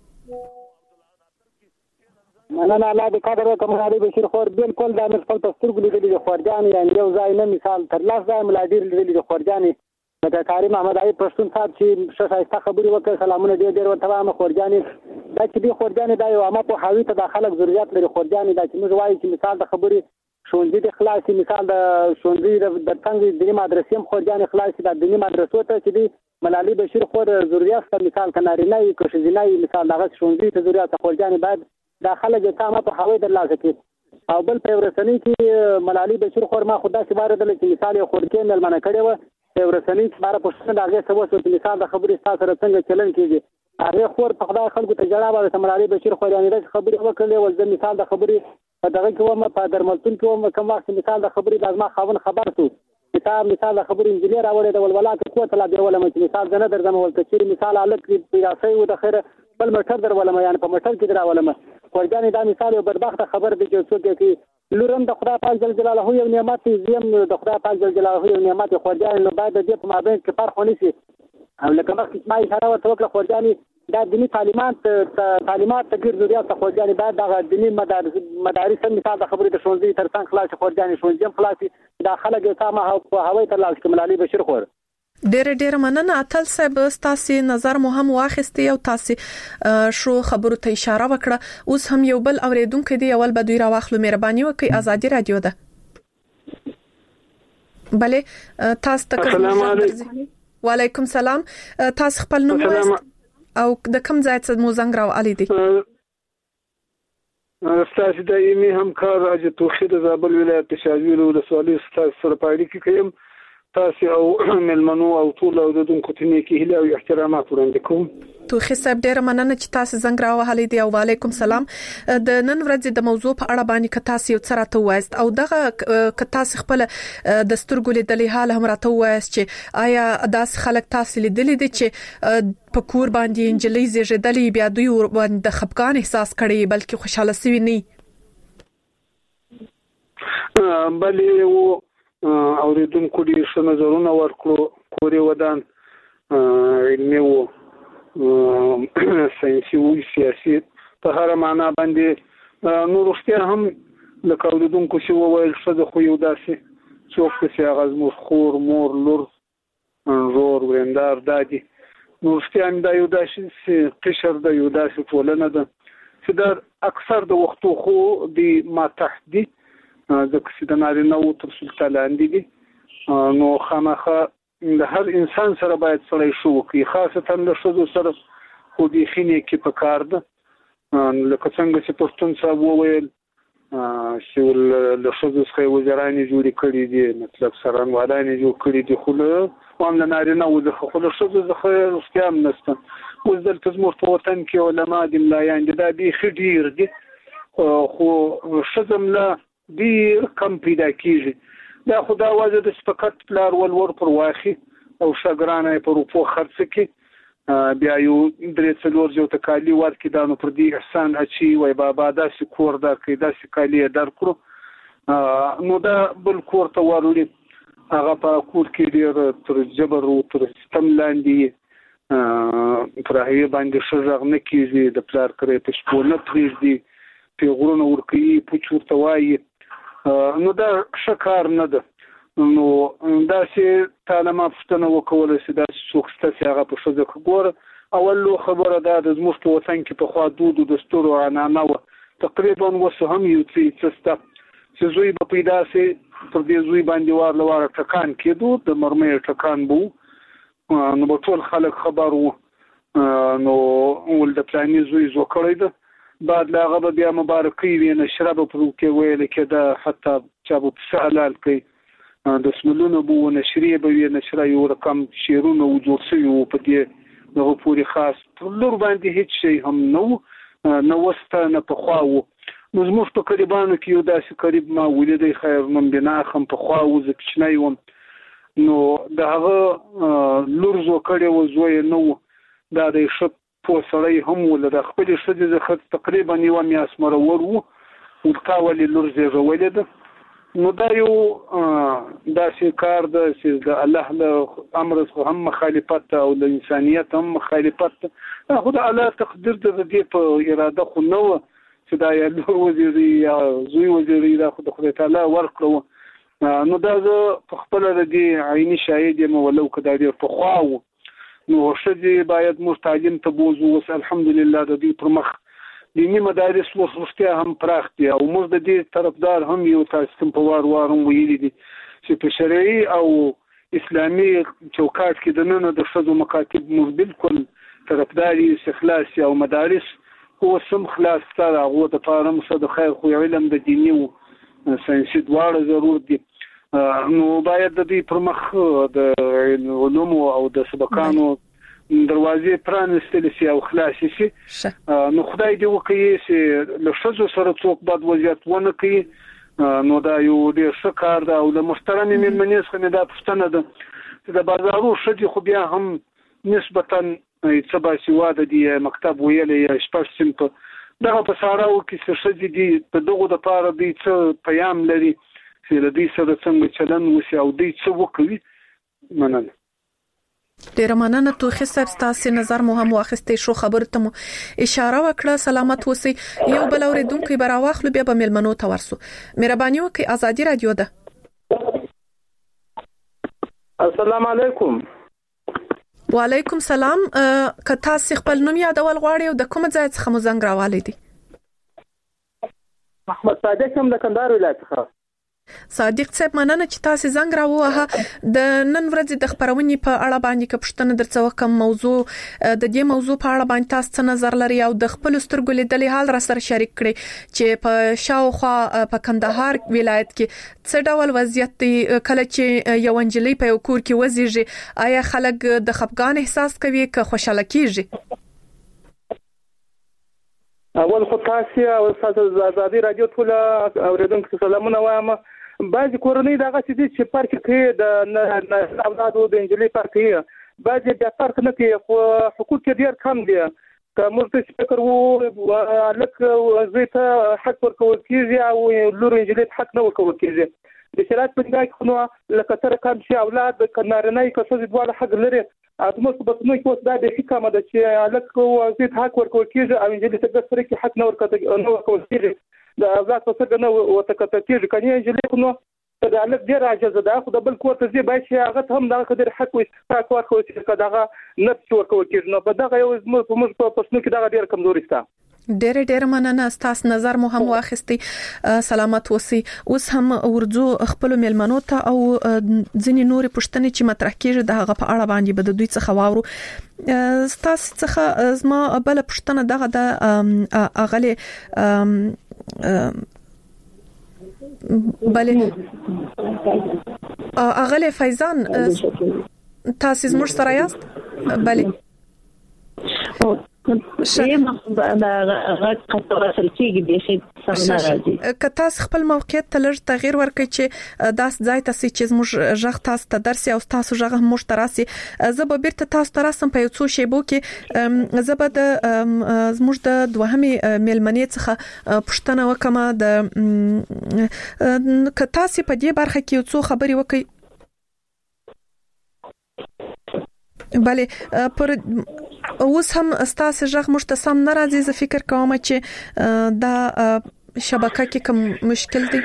مننه الله دې قدر وکړي منالي بشیر خور بالکل د خپل سترګو لیدلې د خورجان یعنی یو ځای نه مثال تر لاس ځای ملادیر لیدلې د خورجان لکه کاری محمد علی پښتون صاحب چې شایسته خبري وکړه سلامونه ډیر ډیر ورته وایم خورجانې دا چې دی خورجانې دا یو عامه په حاوی ته د خلک ضرورت لري خورجانې دا چې موږ وایو چې مثال د خبري شونځي د خلاصي مثال د شونځي د څنګه د دیني مدرسې خورجانې خلاصي د دیني مدرسو ته چې دی منالي بشیر خور ضرورت ته مثال کنارینه یې کوشزینای مثال دغه شونځي ته ضرورت خورجانې بعد دا خلک ته عامه په حاوی د لاسه کې او بل په ورسنی کې منالي بشیر خور ما خدا سي بار دل چې مثال یو خورکې ملمنه کړي و ورسنی چې بار پښتون د هغه سبب چې مثال د خبرې تاسو سره څنګه چلن کیږي هغه خور په خدای خلکو ته جواب ورته منالي بشیر خو یعنی د خبرې وکړلې ول د مثال د خبرې په دغه کې و په درملتون کې و کوم وخت مثال د خبرې لازمه خاون خبر سو مثال مثال د خبرې انجینر اورې د ولولاک قوت لا دی ولما مثال زنه در زمو ول کچې مثال الک پیراسي و د خیره بل مټر در ولما یعنی په مټر کې در ولما ورګانی دا مثال یو بدبخت خبر دی چې څوک کې لورم د خدای پاک جل جلاله یو نعمت زم د خدای پاک جل جلاله یو نعمت خورجان نو باید د دې په مابین کې فرق ونیسي او لکه مخکې ما اشاره ورته وکړه خورجاني دا دینی تعلیمات تعلیمات تغیر ضرورت خورجاني بعد د دینی مدارس مدارس مثال د خبرې د شونځي تر څنګ خلاص خورجاني شونځي خلاصي دا خلک سامه او هوای تر لاس کملالي بشیر خور ډېر ډېر مننه اتل صاحب تاسو نظر مو هم واخستي او تاسو شو خبرو ته اشاره وکړه اوس هم یو بل اوریدونکو دی اول بدوی را واخلو مهرباني وکړئ ازادي رادیو ده بله تاسو ته السلام علیکم وعلیکم سلام. تاسو خپل نوم او د کوم ځای څخه مو زنګ راوړی دی؟ ستاسو د ایمي همکار اج توخید زابل ولایت شاجویل ولسوالۍ ستاسو سره پایډي کې کوم. تاسو او ملمنو او ټول اوردونکو ته نیکی هیله او احترامات وړاندې کوم. توخی صاحب ډیر مننه چې تاسو زنګ راوهلی دی. او وعلیکم سلام. د نن ورځې د موضوع په اړه باندې که تاسو یو څه راته وایست او دغه که تاسو خپل د سترګو لیدلې حال هم راته وایست چې آیا داس خلک تاسو لیدلې دي چې په کور باندې انجلۍ زیږیدلې بیا دوی باندې د خپګان احساس کړي بلکې خوشاله سوي نه؟ بلې و اوریدونکو دې څه نظرونه ورکړو. کوري ودان علمي و ساينسي او سیاسي په هر معنا باندې نو رښتیا هم لکه اوریدونکو چې وویل څه خو یو داسې څوک چې هغه زموږ خور مور لور زور ورندار دادي نو رښتیا هم دا یو داسې قشر د یو داسې ټولنه ده چې دا اکثر د وختو خو د ما تحدي ځکه چې د نارینه او تر سلطه لاندې دي نو خامخا د هر انسان سره باید سړی شو کوي خاصتا د ښځو سره خو د خینې کې په کار ده لکه څنګه چې پښتون صاحب وویل چې له ښځو څخه وزیرانې جوړې کړي دي مطلب څارنوالانې جوړ کړي دي خو له هم له نارینه و څخه خو له ښځو څخه رښتیا هم نشته. اوس دلته زموږ په وطن کې علما دي ملایان دي دا بیخي ډېر دي خو ښځه ملا ډېر کم پیدا کېږي. دا خو دا وجه د فقط پلار ولور پر واخي او شاګرانه پر روپو خرڅ کې بیا یو درې څلور جو تکالی ورکې دا نو پر دې احسان اچي وای بابا داسې کور دا کې داسې کالی در کړو نو دا بل کور ته ورولې هغه په کور کې ډېر تر جبر او تر ستم لاندې پر هغه باندې شرغ نه کیږي د پلار کرے په شپو نه پریږدي په غرونو ورکی پوچور توای نو دا شکار نه ده. نو دا چې تعالی ما پښتنه وکول چې دا څوکسته چې هغه په شوزه ګوره اول لو خبره دا د زموږ په وطن کې په خوا دود او دستور او عنعنه و تقریبا وسه هم یو څه څه چې زوی په پیدا سي پر دې زوی باندې وار لوار ټکان کېدو د مرمۍ ټکان بو نو په ټول خلک خبر وو نو ول د پلاني زوی زو کړی ده بعد لا غبا بیا مبارکي وي نشرب پرو کې ویل کېدا حتی چابو سهلال کې د سملونو بو نشریه به نشره یو رقم شیرونه او جوړ شوی په دې نو پوری خاص لور باندې هیڅ شي هم نو نو واستانه په خواو نو زموږ په قریبانو کې یو داسې قریب ما ولیدې خیر من بنا خم په خواو زکشنای وم نو د هغه لور زو کړي و زوی نو دا د شپ په سړی هم ول د خپل شدي زخت تقریبا یو میاس مرور وو او کاولي لور زیږولې ده نو دا یو داسې کار ده چې د الله له امر څخه هم مخالفت او د انسانيت هم مخالفت خو د الله تقدیر د دې په اراده خو نو چې دا یو لور وزیري یا زوی وزیري دا خو د خدای تعالی ورکړو نو دا زه په خپل د دې عیني شاهد یم ولو کدا ډیر په خواو نو شدي باید مستعجل ته بوزو وس الحمدلله د دې پر مخ دینی مدارس وسوستیا هم پراخ دي او موږ د دې طرفدار هم یو تاسو په وار وارم ویلي دي چې په شرعي او اسلامي چوکاټ کې د نن د شذو مکاتب موږ بالکل طرفداري استخلاص او مدارس هو سم خلاص سره هغه د فارم صد خیر خو علم د دیني او ساينسي دواړه ضرورت دي نو باید د دې پر مخ د علوم او د سبقانو دروازې پرانستل شي او خلاص شي نو خدای دې وکړي چې له شذو سره څوک بد وضعیت ونه کوي نو دا یو ډېر ښه کار ده او له محترمې مېرمنې څخه دا پوښتنه ده چې د بازارو ښځې خو بیا هم نسبتا څه باسواده دي مکتب ویلی یا شپږ صنفه دغه په ساراو کې څه ښځې دي په دغو دپاره دوی څه پیام لري چې له دوی سره څنګه چلن وشي او دوی څه وکړي. مننه. ډیره مننه توخی صاحب تاسو نظر مو هم واخستې شو خبر ته مو اشاره وکړه سلامت اوسئ یو بل اوریدونکو به راوخلو بیا به ملمنو ته ورسو مهرباني وکړئ ازادي رادیو ده. السلام علیکم. وعلیکم سلام. که تاسو خپل نوم یادول غواړئ او د کوم ځای څخه مو زنګ راوالې دي؟ احمد صادق هم د کندهار ولایت څخه. صادق صاحب مننه چې تاسو زنګ راووه. د نن ورځې د خبرونې په اړه باندې کپشتنه درڅو کوم موضوع د دې موضوع په اړه باندې تاسو نظر لري او د خپل سترګو لیدلې حال را سره شریک کړي چې په شاوخوا په کندهار ولایت کې څه ډول وضعیت دی کله چې یو انجلۍ په یو کور کې وزیږي؟ آیا خلک د خفګان احساس کوي که خوشاله کیږي؟ اول خو تاسو او تاسو آزادي رادیو ټول اوریدونکو سلامونه وایم. بعضی کورنۍ دغه چې پارک کې د اولادو د انجلۍ پارک کې بعضی د پارک نه کې خو حقوق ډیر کم دي. که موږ څه فکر وو لکه زیته حق ورکول کیږي او لور انجلۍ حق نه ورکول کیږي. د شرایط په ځای کې نو لکه تر کم شي اولاد کنارنۍ کسو دواله حق لري. اتمه په بطنو کې اوس دا د حکمت د چې لکه زیته حق ورکول کیږي او انجلۍ ته د سره کې حق نه ورکول نه ورکول کیږي. د اولاد په څیر نه وتکته کیږي. کني انجلۍ نو د علاق ډیر عاجز ده. خو د بل کور ته زی باید چې هغه هم د قدر حق او استحقاق ورکوي چې دغه نفس ورکوي کیږي. نو په دغه یو موږ په پښتو کې دغه ډیر کمزوري شته. ډېر ډېر مننه. تاسو نظر مو هم واخستي. سلامت اوسئ. اوس هم ورځو خپل ملمنو ته او ځینې نورې پوښتنې چې مطرح کیږي د هغه په اړه باندې به د دوی څخه واورو. تاسو څخه زما بل پوښتنه دغه د اغله بله اغله فیضان تاسو زموږ سره یاست؟ بله شیم دا غږ قطره سلکیږي به شي څنګه راځي. که تاسو خپل موقعیت ته لږ تغییر ورکړئ چې داس ځای تاسو چې زموږ ژغ تاسو ته درسي او تاسو ژغ موږ تراسي زه به بیرته تاسو تراسم په یو څو شیبو کې. زه به د زموږ د دوهمي میلمنې څخه پوښتنه وکم د که تاسو په دې برخه کې یو څو خبري وکړئ. بله پر اوس هم استاسو ژغ مشتسم ناراضي. زه فکر کوم چې دا شبکه کې کوم مشکل دی.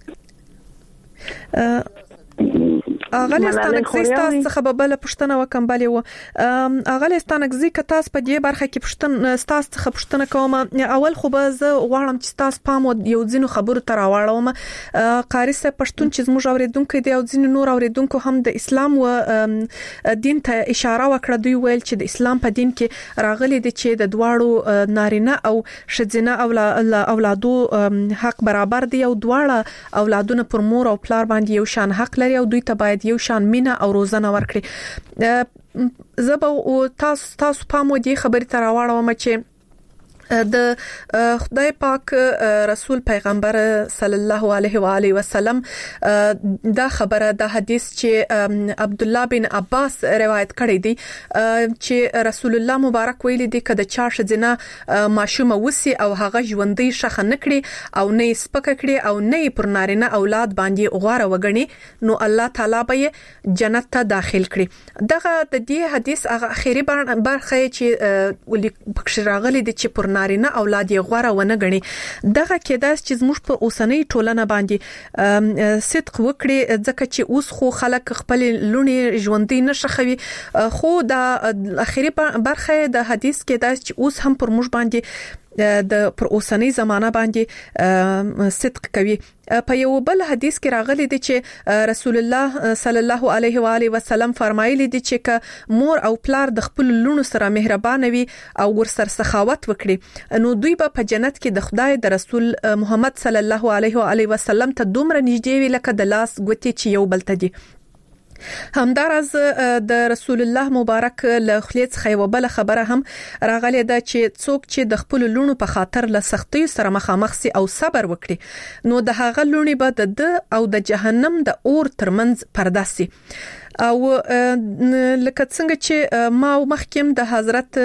اغلی ستانګزي تاسو څخه به بل پښتنه وکم. بلی و اغلی ستانګزي که تاسو په دې برخه کې پښتن تاسو څخه پښتنه کوم. اول خو به زه غواړم چې تاسو پام یو ځینو خبرو تر راوړم. قاری سه پښتون چې زموږ اوریدونکو دی او ځینو نور اوریدونکو هم د اسلام و دین ته اشاره وکړه. دوی ویل چې د اسلام په دین کې راغلي دي چې د دواړو نارینه او ښځینه اولادو حق برابر دي او دواړه اولادونه پر مور او پلار باندې یو شان حق لري او دوی ته باید یو شان مینه او روزنه ورکړي. زبا او تاسو تاسو پامو دې خبرې تر راوړم چې د خدای پاک رسول پیغمبر صلی الله علیه و آله وسلم دا خبره د حدیث چې عبد الله بن عباس روایت کړی دی چې رسول الله مبارک ویلي دی کله چې شذنه ماشومه وسی او هغه ژوندۍ شخه نکړي او نه سپکه کړي او نه پر نارینه اولاد باندې غواره وګڼي نو الله تعالی به جنت ته داخل کړي. دغه د دې حدیث هغه اخیری برخه چې ولې پکښ راغلي دی چې پر نارینه اولاد یې غوړه ونه غني. دغه کېداس چې زموږ په اوسنۍ ټولنه باندې صدق وکړي ځکه چې اوس خو خلک خپل لونی ژوندۍ نشخوي. خو د اخیری برخه د حدیث کېداس چې اوس هم پر موږ باندې د پر اوسنۍ زمانہ باندې صدق کوي. په یو بل حدیث کې راغلی دی چې رسول الله صلی الله علیه و آله وسلم فرمایلی دی چې ک مور او پلار د خپل لونو سره مهربان وي او ورسره سخاوت وکړي نو دوی به په جنت کې د خدای د رسول محمد صلی الله علیه و آله وسلم ته دومره نږدې وي لکه د لاس ګوتې چې یو بل ته دي. همدارز د رسول الله مبارک له خلیت خیو بل خبره هم راغلی ده چې څوک چې د خپل لونو په خاطر له سختۍ سره مخامخ سي او صبر وکړي نو د هغه لونی به د او د جهنم د اور ترمنځ پرده سي. او لکه څنګه چې ما مخکیم د حضرت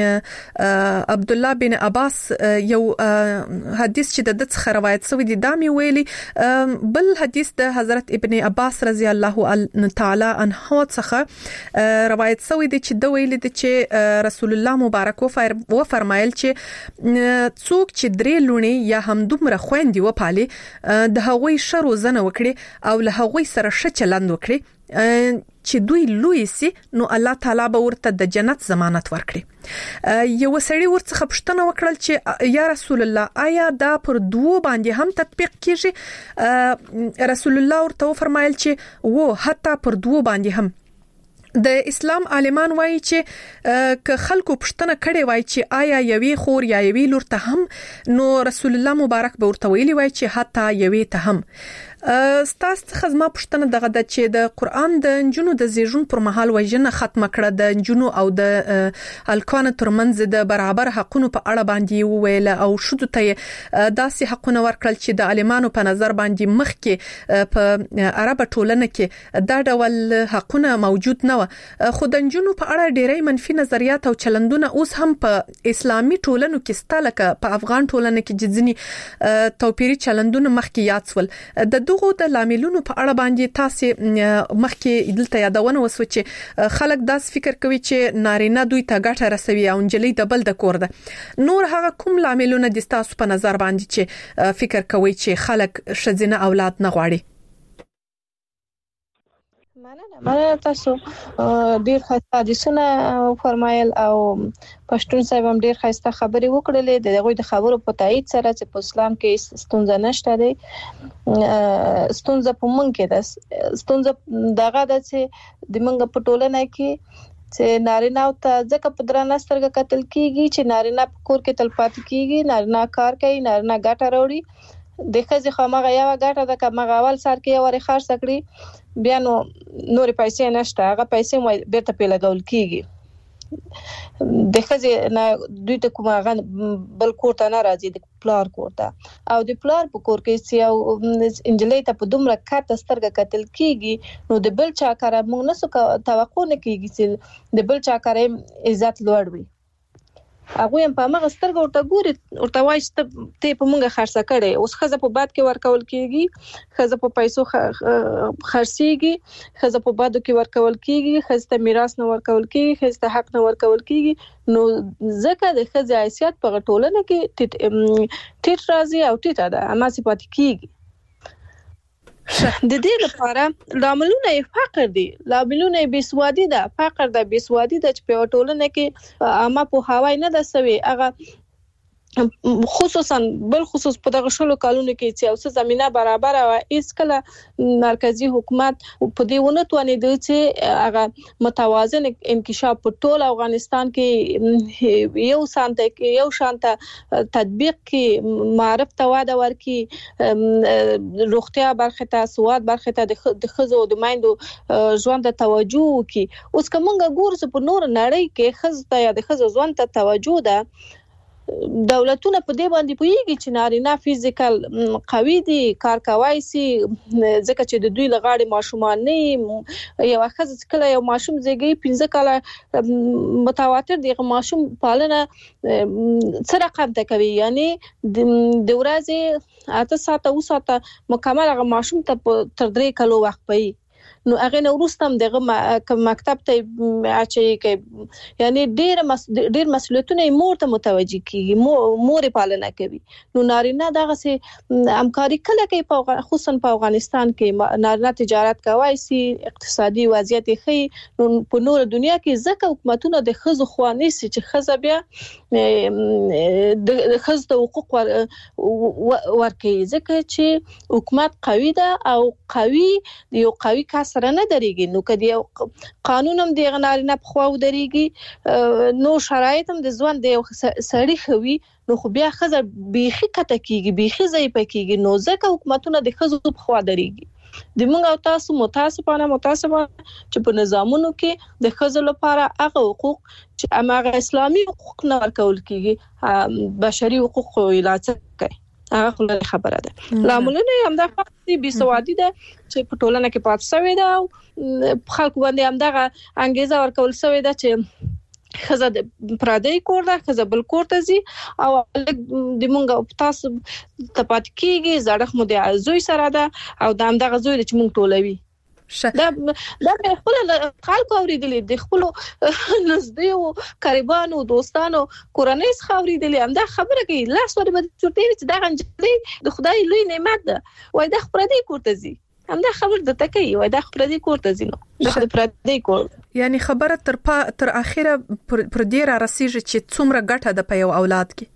عبد الله بن عباس یو حدیث چې د څخه روایت شوی دی دا می ویلي. بل حدیث د حضرت ابن عباس رضی الله تعالی عنه څخه روایت شوی دی چې د ویلي دی چې رسول الله مبارک و فرمایل چې څوک چې درې لونی یا هم دومره خويندې و پالي د هغوی شر وزنه وکړي او له هغوی سره ښه چلند وکړي چې دوی لوی سي نو الله تعالی به ورته د جنت ضمانت ورکړي. یو سړی ورڅخه پوښتنه وکړل چې یا رسول الله آیا دا پر دوو باندې هم تطبیق کیږي؟ رسول الله ورته فرمایل چې وو حتی پر دوو باندې هم. د اسلام عالمان وایي چې ک خلکو پښتنه کړي وایي چې آیا یوي خور یا یوي لور ته هم نو رسول الله مبارک به ورته ویلي وایي چې حتی یوي ته هم. ستاسو څخه زما پښتنه دغه د چې د قران د انجونو د زیږون پر مهال وژنه ختمه کړه د انجونو او د الکان ترمنځ د برابر حقونو په اړه باندې وویل او شودو ته داسې حقونه ورکړل چې د عالمانو په نظر باندې مخکې په عرب ټولنه کې دا ډول حقونه موجود نه و. خو د انجونو په اړه ډېری منفي نظریات او چلندونه اوس هم په اسلامي ټولنو کې ستلکه په افغان ټولنه کې ځینی توپیري چلندونه مخکې یاد سول. د دغه د لاملونو په اړه باندې تاسو مخکې دلته یادونه وسو چې خلک داس فکر کوي چې نارینه دوی ته ګټه رسوي او انجلۍ د بل د کور ده. نور هغه کوم لاملونه د تاسو په نظر باندې چې فکر کوي چې خلک شذینه اولاد نه غواړي؟ مننه مننه تاسو ډیر ښه حدیثونه فرمایل او پښتون صاحب هم ډیر ښه خبرې وکړلې. دغه د خبرو په تایید سره چې په اسلام کې ستونزه نشته دی، ستونزه په مونږ کې ده. ستونزه دغه ده چې د مونږ په ټولنه کې چې نارینه او ته ځکه په درنه سترګه قتل کیږي چې نارینه په کور کې تلپات کیږي، نارینه کار کوي، نارینه ګټه راوړي. د ښځې خامغه یو ګټه ده که مغه اول سر کې یو خرڅ کړي بیا نو نور پیسې نشته، هغه پیسې بیرته په لګول کیږي. د ښځې نه دوی ته کومه بل کور ته نه راځي، د پلار کور ته او د پلار په کور کې چې یو انجلۍ ته په دومره کاته سترګه قتل کیږي نو د بل چا کار موږ نسو توقع نه کیږي چې د بل چا کار عزت لوړ وي. هغه هم په مغه سترګه ورته ګوري، ورته وایي چې ته په مونږه خرڅه کړې. اوس خزه په باد کې ورکول کیږي، خزه په پیسو خرڅيږي، خزه په بادو کې ورکول کیږي، خزه ته میراث نه ورکول کیږي، خزه ته حق نه ورکول کیږي. نو ځکه د خزه حیثیت په ټولنه کې ټیټ راځي او ټیټه ده، اما صفات کیږي. د دې لپاره لاملونه فقر دي، لاملونه بېسوادي ده، فقر ده، بېسوادي ده چې په ټولنه کې اما په هواي نه ده سوي. هغه خصوصا بل خصوص په دغه شلو کالونو کې چې اوسه زمينه برابر او اس کله مرکزی حکومت په دې ونه توانید چې هغه متوازن انکشاف په ټول افغانستان کې یو سانته کې یو شانته تطبیق کې معرف ته واده ورکي، روغتیا برخه ته، سواد برخه ته د خزو د مایندو ژوند ته توجه وکي. اوس کومه ګورس په نور نړۍ کې خزته یا د خزو ژوند ته توجه ده. دولتونه په دې باندې پوهیږي چې نارینه فزیکل قوي دي، کار کوي سي، ځکه چې د دوی لغاړي ماشومان نه یو خزه کله یو ماشوم زیږي پنځه کاله متواتر دی ماشوم پالنه څه رقم ته کوي، یعنی د ورځې اته ساعته او ساعته مکمل هغه ماشوم ته تر درې کالو وخت پي. نو هغه نو وروستم دغه مکتب ته اچي کې یعنی ډیر مس... ډیر مسؤلیتونه مور ته متوجي کیږي، مور پالنه کوي. نو نارینه دغه سي همکاري کله کوي په خصوصا په افغانستان کې نارینه تجارت کوي سي، اقتصادي وضعیت ښه. نو په نور دنیا کې ځکه حکومتونه د خزو خواني سي چې خزه بیا د خزو حقوق ور ورکي، ځکه چې حکومت قوي ده او قوي یو قوي سره نه درېږي. نو کدی قانون هم د نارینه په خوا ودرېږي، نو شرایط هم د ځوان د سړی خوي، نو خو بیا خزه بيخي کته کیږي، بيخي ځای پکېږي. نو ځکه حکومتونه د خزو په خوا درېږي. د موږ او تاسو متاسفانه متاسفانه چې په نظامونو کې د خزو لپاره هغه حقوق چې امغه اسلامي حقوق نه ورکول کیږي، بشري حقوق ویلاڅ کوي، هغه خلک خبره ده. لاملونه هم د فقط بېسوادي ده چې په ټولنه کې پات شوی ده او خلکو باندې هم دغه انګیزه ورکول شوی ده چې خزه د پردی کور ده، خزه بل کور ته زی او د مونږ تاسو ته پات کیږي، زړه مو د زوی سره ده او د هم دغه زوی چې مونږ ټولوي. دا دا په خپل خلکو اوریدلې د خپل نزدې او قریبانو دوستانو کورنۍ څخه اوریدلې هم دا خبره کوي لاس ور به چورتي چې دا غنجلې د خدای لوی نعمت ده، وای دا خبره دی کوته زی همدا خبر د تکي وای دا خبره دې کور ته زینو دا خبره پر دې کور یعنی خبره تر پا تر اخره پر دې را رسیږي چې څومره ګټه د په یو اولاد کې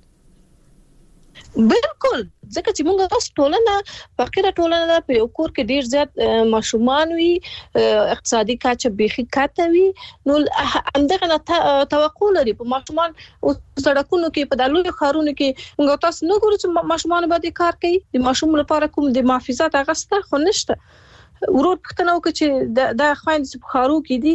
بالکل ځکه چې موږ اوس ټولنه فقیره ټولنه په یو کور کې ډیر زیات ماشومان وي اقتصادي کچه بيخي کاته وي نو همدغه توقع لري په ماشومان او سړکونو کې په دالو خارونو کې موږ تاسو نه ګورو چې ماشومان باندې کار کوي د ماشوم لپاره کوم د محافظات اغسته خو نشته ورور پښتنو کې چې د خويند چې په خارو کې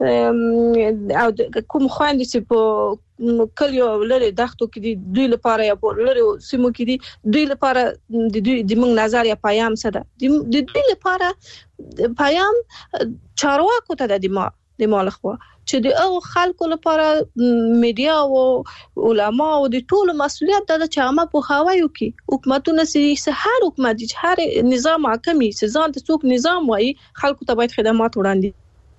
دي او کوم خويند چې په کلیو لري دښتو کې دي دوی لپاره یا په لري سیمو کې دي دوی لپاره د دوی د موږ نظر یا پیام څه ده د دوی لپاره پیام چارواکو ته د ما د مالخوا چې د او خلکو لپاره میډیا او علما او د ټولو مسؤلیت د چامه په خوايو کې حکومتونه سي هر حکومت چې هر نظام حاکمي سزان ته څوک نظام وایي خلکو ته باید خدمات وړاندې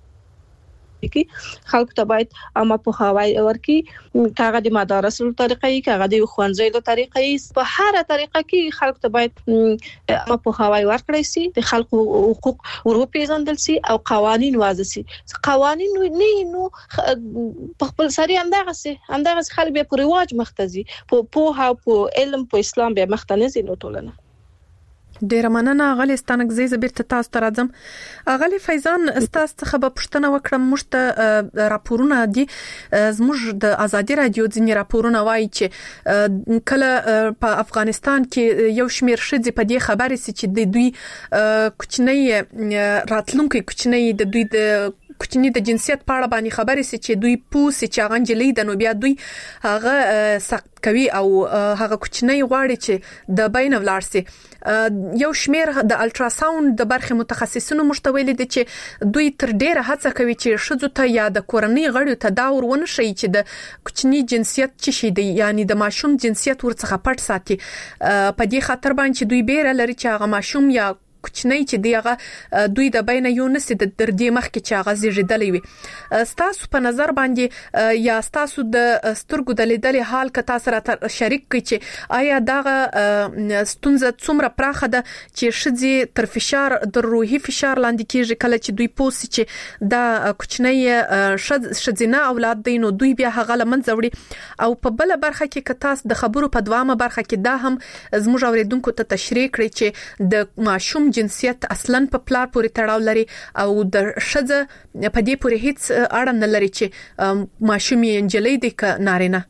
کی خلکو ته باید اما په خواي ورکی کاغه د مدارس له طریقې کاغه د خوانځي له طریقې په هر طریقه کې خلکو ته باید اما په خواي ورکړی سي د خلکو حقوق ورو پیژندل سي او قوانين وضع سي قوانين نه نو په خپل سری اندغه سي اندغه خلک به په رواج مختزي په په په علم په اسلام به مختنزي نو ټولنه ډیر مننه غلی ستانک زی زبیر ته تاسو ته راځم غلی فیضان استاس څخه به پښتنه وکړم مشته راپورونه دي زموږ د ازادي رادیو ځینې راپورونه وایي چې کله په افغانستان کې یو شمیر شذ په دې خبرې سي چې د دوی کوچنی راتلونکو کوچنی د دوی د کوچنی د جنسیت په اړه باندې خبرې سي چې دوی پوس چې هغه جلې د نو بیا دوی هغه سخت کوي او هغه کوچنی غواړي چې د بین ولارسي یو شمیر د الټراساوند د برخه متخصصینو مشتویل دي چې دوی تر ډیره هڅه کوي چې شذو ته یا د کورنۍ غړیو ته دا ورونه شي چې د کوچنی جنسیت څه شي دی یعنی د ماشوم جنسیت ورڅخه پټ ساتي په دې خاطر باندې دوی بیره لري چې هغه ماشوم یا کوچنی چې دیغه دوی د بین یو نسي د دردې مخ کې چې هغه زیږیدلې وي ستاسو په نظر باندې یا ستاسو د سترګو د لیدلې حال ک تاسو را شریک کړئ چې آیا دغه ستونزه څومره پراخه ده چې شذي تر فشار د روحي فشار لاندې کېږي کله چې دوی پوس چې دا کوچنی شذینه اولاد دي نو دوی بیا هغه لمن زوړي او په بل برخه کې ک تاسو د خبرو په دوامه برخه کې دا هم زموږ اوریدونکو ته تشریح کړئ چې د ماشوم جنسیت اصلا په پلار پورې تړاو لري او د شذ په دې پورې هیڅ اړه نه لري چې ماشوم یې انجلې دي ک نارینه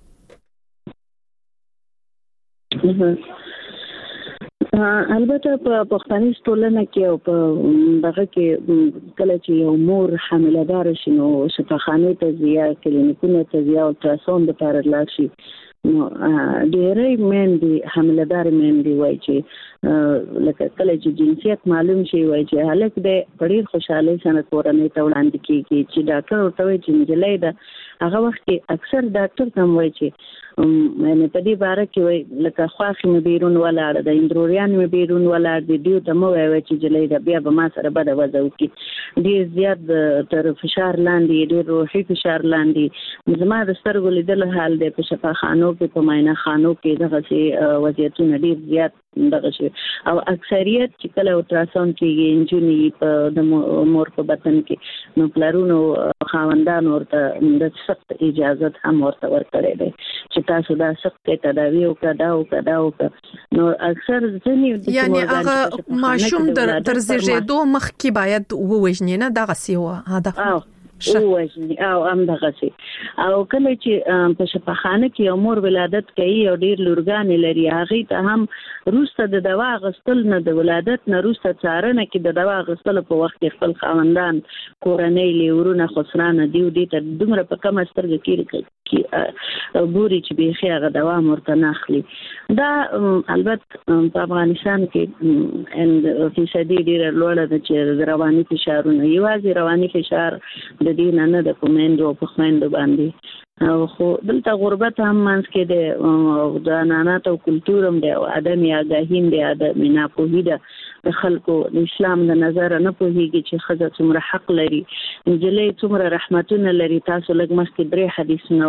البته په پښتني ټولنه کې او په دغه کې کله چې یو مور حامله‌دار شي نو شفاخانه ته زیات کلینیکونه ته زیات الټراساوند لپاره لاړ شي نو ډېرې مېندې حامله‌دار مېندې وایي چې لکه کله چې جنسیت معلوم شي وایي چې هلک د ډېر خوشاله سره کورنۍ ته وړاندې کیږي چې ډاکټر ورته وایي چې نجلۍ ده هغه وخت کې اکثر ډاکټر هم وایي چې مې په دې باره کې وایي لکه خواخې مې بیرون ولاړ د اندروریان مې بیرون ولاړ دي دیو ته مو وایي چې جلۍ ده بیا به ما سره بده وځه وکړي ډېر زیات تر فشار لاندې ډېر روحي فشار لاندې زما د سترګو لیدل حال دی په شفاخانو کې په معاینه خانو کې دغه وضعیتونه ډېر زیات دغه شي او اکثریت چې کله الټراساوند کېږي انجونی په د مور په بدن کې نو پلارونو خاوندان ورته د سخت اجازه هم ورته ورکړي دي چې تاسو دا سخت تداوی او کدا او کدا او نو اکثر ځنی یعنی هغه ماشوم در تر زیږېدو مخکې باید ووجني نه دغه سیوه هدف او وجني او ام دغه سي او کله چې په شفاخانه کې امور ولادت کوي او ډیر لورګان لري هغه ته هم روسته د دوا غستل نه د ولادت نه روسته څارنه کې د دوا غستل په وخت کې خپل خاوندان کورنۍ لیورونه خسرانه دی دي ته دومره په کم سترګه کې کې ګوري چې به خیغه دوا مرته ناخلي دا البته په افغانستان کې ان فیصدي ډیر لوړه ده چې رواني فشارونه یوازې رواني فشار د دې نه نه د کومندو په خويندو باندې او خو دلته غربت هم منځ کې د د نانات او کلچر هم دی او ادم یا غاهین دی ادم نه پوهیده د خلکو د اسلام د نظر نه پوهیږي چې خزه څومره حق لري نجلې څومره رحمتونه لري تاسو لږ مخکې درې حدیثونه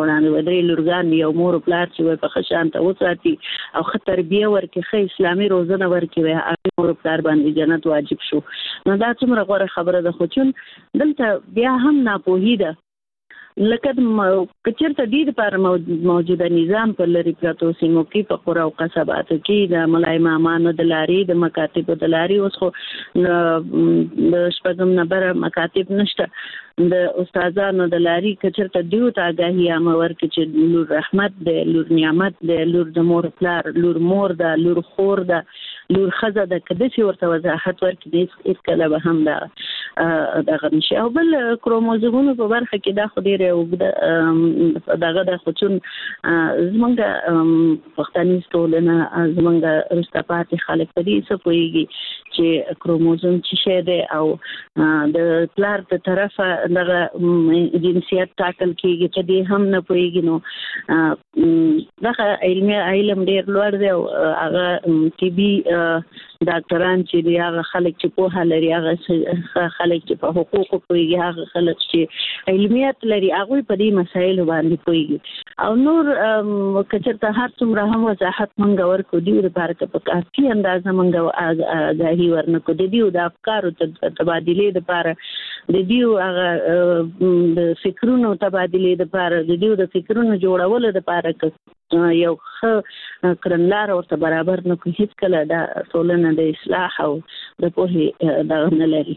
وړاندې ودرې لورګان یو مور پلار چې په خشان ته وساتي او خطر بیا ورکه خې اسلامي روزنه ورکوي هغه مور پلار باندې جنت واجب شو. نو دا څومره غوړه خبره ده، خو چې دلته بیا هم ناپوهي ده. لکه کچرته د دې لپاره موجوده نظام په لري پروتو سیمو کې په قرى او قصباتو کې د ملای امامانو د لاري د مکاتب د لاري اوس خو د شپږم نمبر مکاتب نشته، د استادانو د لاري کچرته دیو ته آگاهی امور کې چې لور رحمت د لور نعمت د لور د مور پلار لور مور د لور خور د لور خزه د کده چې ورته وضاحت ورکړي هیڅ کله به هم دا دغه نشي. او بل کروموزومونو په برخه کې دا خو ډېر او دغه د خصون زمونږ پښتني ټولنه زمونږ رستپاتې خلک په دې څه پوهیږي چې کروموزوم څه شی دی او د پلار په طرفه دغه جنسیت ټاکل کېږي چې دې هم نه پوهیږي. نو دغه علمي علم ډېر لوړ دی او هغه طبي ډاکټران چې دی هغه خلک چې په لري هغه خلک چې په حقوقو پوهیږي هغه خلک چې علمیت لري هغه په دې مسایل باندې پوهیږي. او نور کچرته هر څومره هم وضاحت مونږ ورکو دی لپاره چې په کافي اندازه مونږ آگاهي ورنکو د دې د افکارو تبادله لپاره د دې هغه د فکرونو تبادله لپاره د دې د فکرونو جوړولو لپاره یو ښه کړنلار ورته برابر نه کوي هیڅ کله دا ټولنه د اصلاح او د پوهې دغه نه لري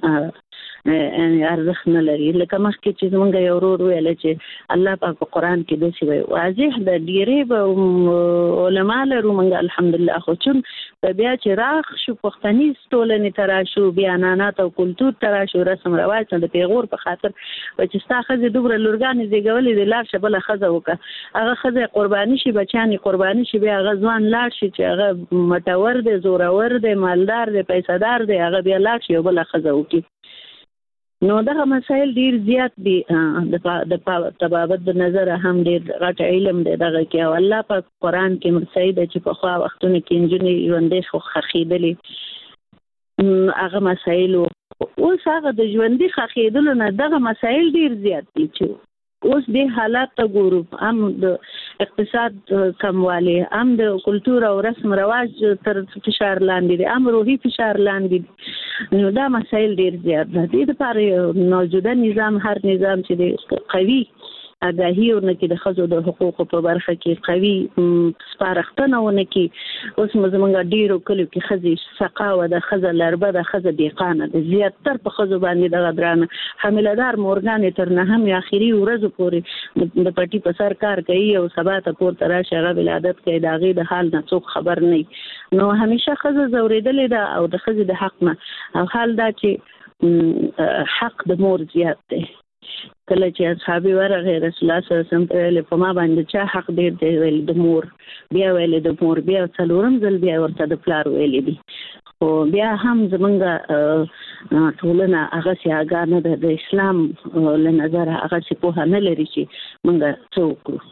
یعنی ارزښت نه لري. لکه مخکې چې زمونږ یو ورور ویل چې الله پاک په قرآن کې داسې وایي واضح د ډېرې به علما لرو مونږ الحمدلله، خو چون بیا چې راخ شو پښتنیز ټولنې ته راشو بیا عنعنات او کلتور ته راشو رسم رواج ته د پیغور په خاطر چې ستا ښځې دومره لورګانې زیږولې دي لاړ شه بله ښځه وکړه هغه ښځه قرباني شي بچیانې قرباني شي بیا هغه ځوان لاړ شي چې هغه مټور دی زورور دی مالدار دی پیسهدار دی هغه بیا لاړ شي یو بله ښځه وکړي. نو دغه مسایل ډیر زیات دي د تبابت د نظر هم ډیر غټ علم دی دغه کې او الله په قرآن کې مرسید چې په خوا وختونه کې انجنې ژوندې خو خخېدلې هغه مسایل اوس هغه د ژوندې خخېدلو نه دغه مسایل ډیر زیات دي چې اوس دې حالات ته ګورو هم د اقتصاد کموالی هم د کلتور او رسم رواج تر فشار لاندې دي هم روحي فشار لاندې دي. نو دا مسایل ډیر زیات دي. دې لپاره موجوده نظام هر نظام چې دی قوي آگاهی ورنکې د ښځو د حقوقو په برخه کې قوي سپارښتنه ونکړي. اوس زموږ ډیرو کلیو کې ښځې سقاوه ده ښځه لربه ده ښځه دهقانه ده زیاتتر په ښځو باندې دغه ګرانه حاملهدار مورګانې تر نهمې اخري ورځو پورې د پټي په سر کار کوي او سبا ته کورته راشي هغه ولادت کوي د هغې د حال نه څوک خبر نه وي. نو همیشه ښځه ځورېدلې ده او د ښځې د حق نه او حال دا چې حق د مور زیات دی. کله چې اصحابي ورغه رسول الله صلی الله علیه وسلم ویل په ما باندې چا حق ډیر دی ویل د مور بیا ویل د مور بیا څلورم ځل بیا ورته د پلار ویل دي. خو بیا هم زمونږ ټولنه هغه سي آګاه نه ده د اسلام له نظره هغه سي په نه لري چې مونږ څه وکړو.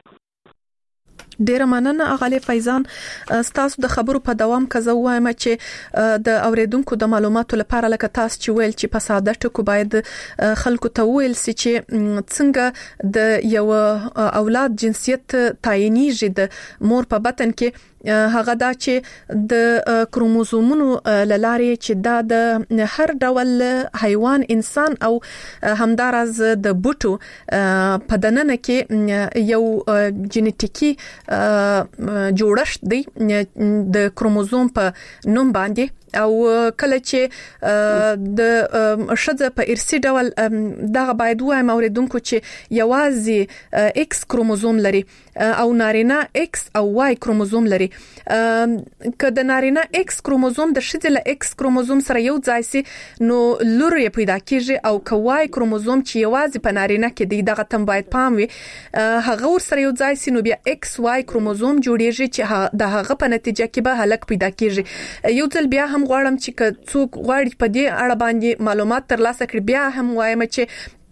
ډیره مننه اغاله فیضان تاسو د خبرو په دوام کزه وایم چې د اوریدونکو د معلوماتو لپاره لکه تاسو چې ویل چې په ساده ټکو باید خلکو ته ویل سي چې څنګه د یو اولاد جنسیت تعینیږي د مور په بطن کې هغه دا چې د کروموزومونو لارې چې دا د هر ډول حیوان انسان او همدارز د بوټو په دننه کې یو جنټیکی جوړښت دی د کروموزوم په نوم باندې او کله چې د شذ په ارثي ډول دغه باید وایم اوریدونکو چې یوازې ایکس کروموزوم لري او نارینه ایکس او وای کروموزوم لري. که د نارینه ایکس کروموزوم د شذ له ایکس کروموزوم سره یو ځای سي نو لور یې پیدا کیږي او که وای کروموزوم چې یوازې په نارینه کې دی دغه تم باید پام وي هغه ور سره یو ځای سي نو بیا ایکس وای کروموزوم جوړیږي چې د هغه په نتیجه کې به هلک پیدا کیږي. یو ځل بیا هم غواړم چې څوک غواړي په دې اړه باندې معلومات ترلاسه کړي بیا هم وایم چې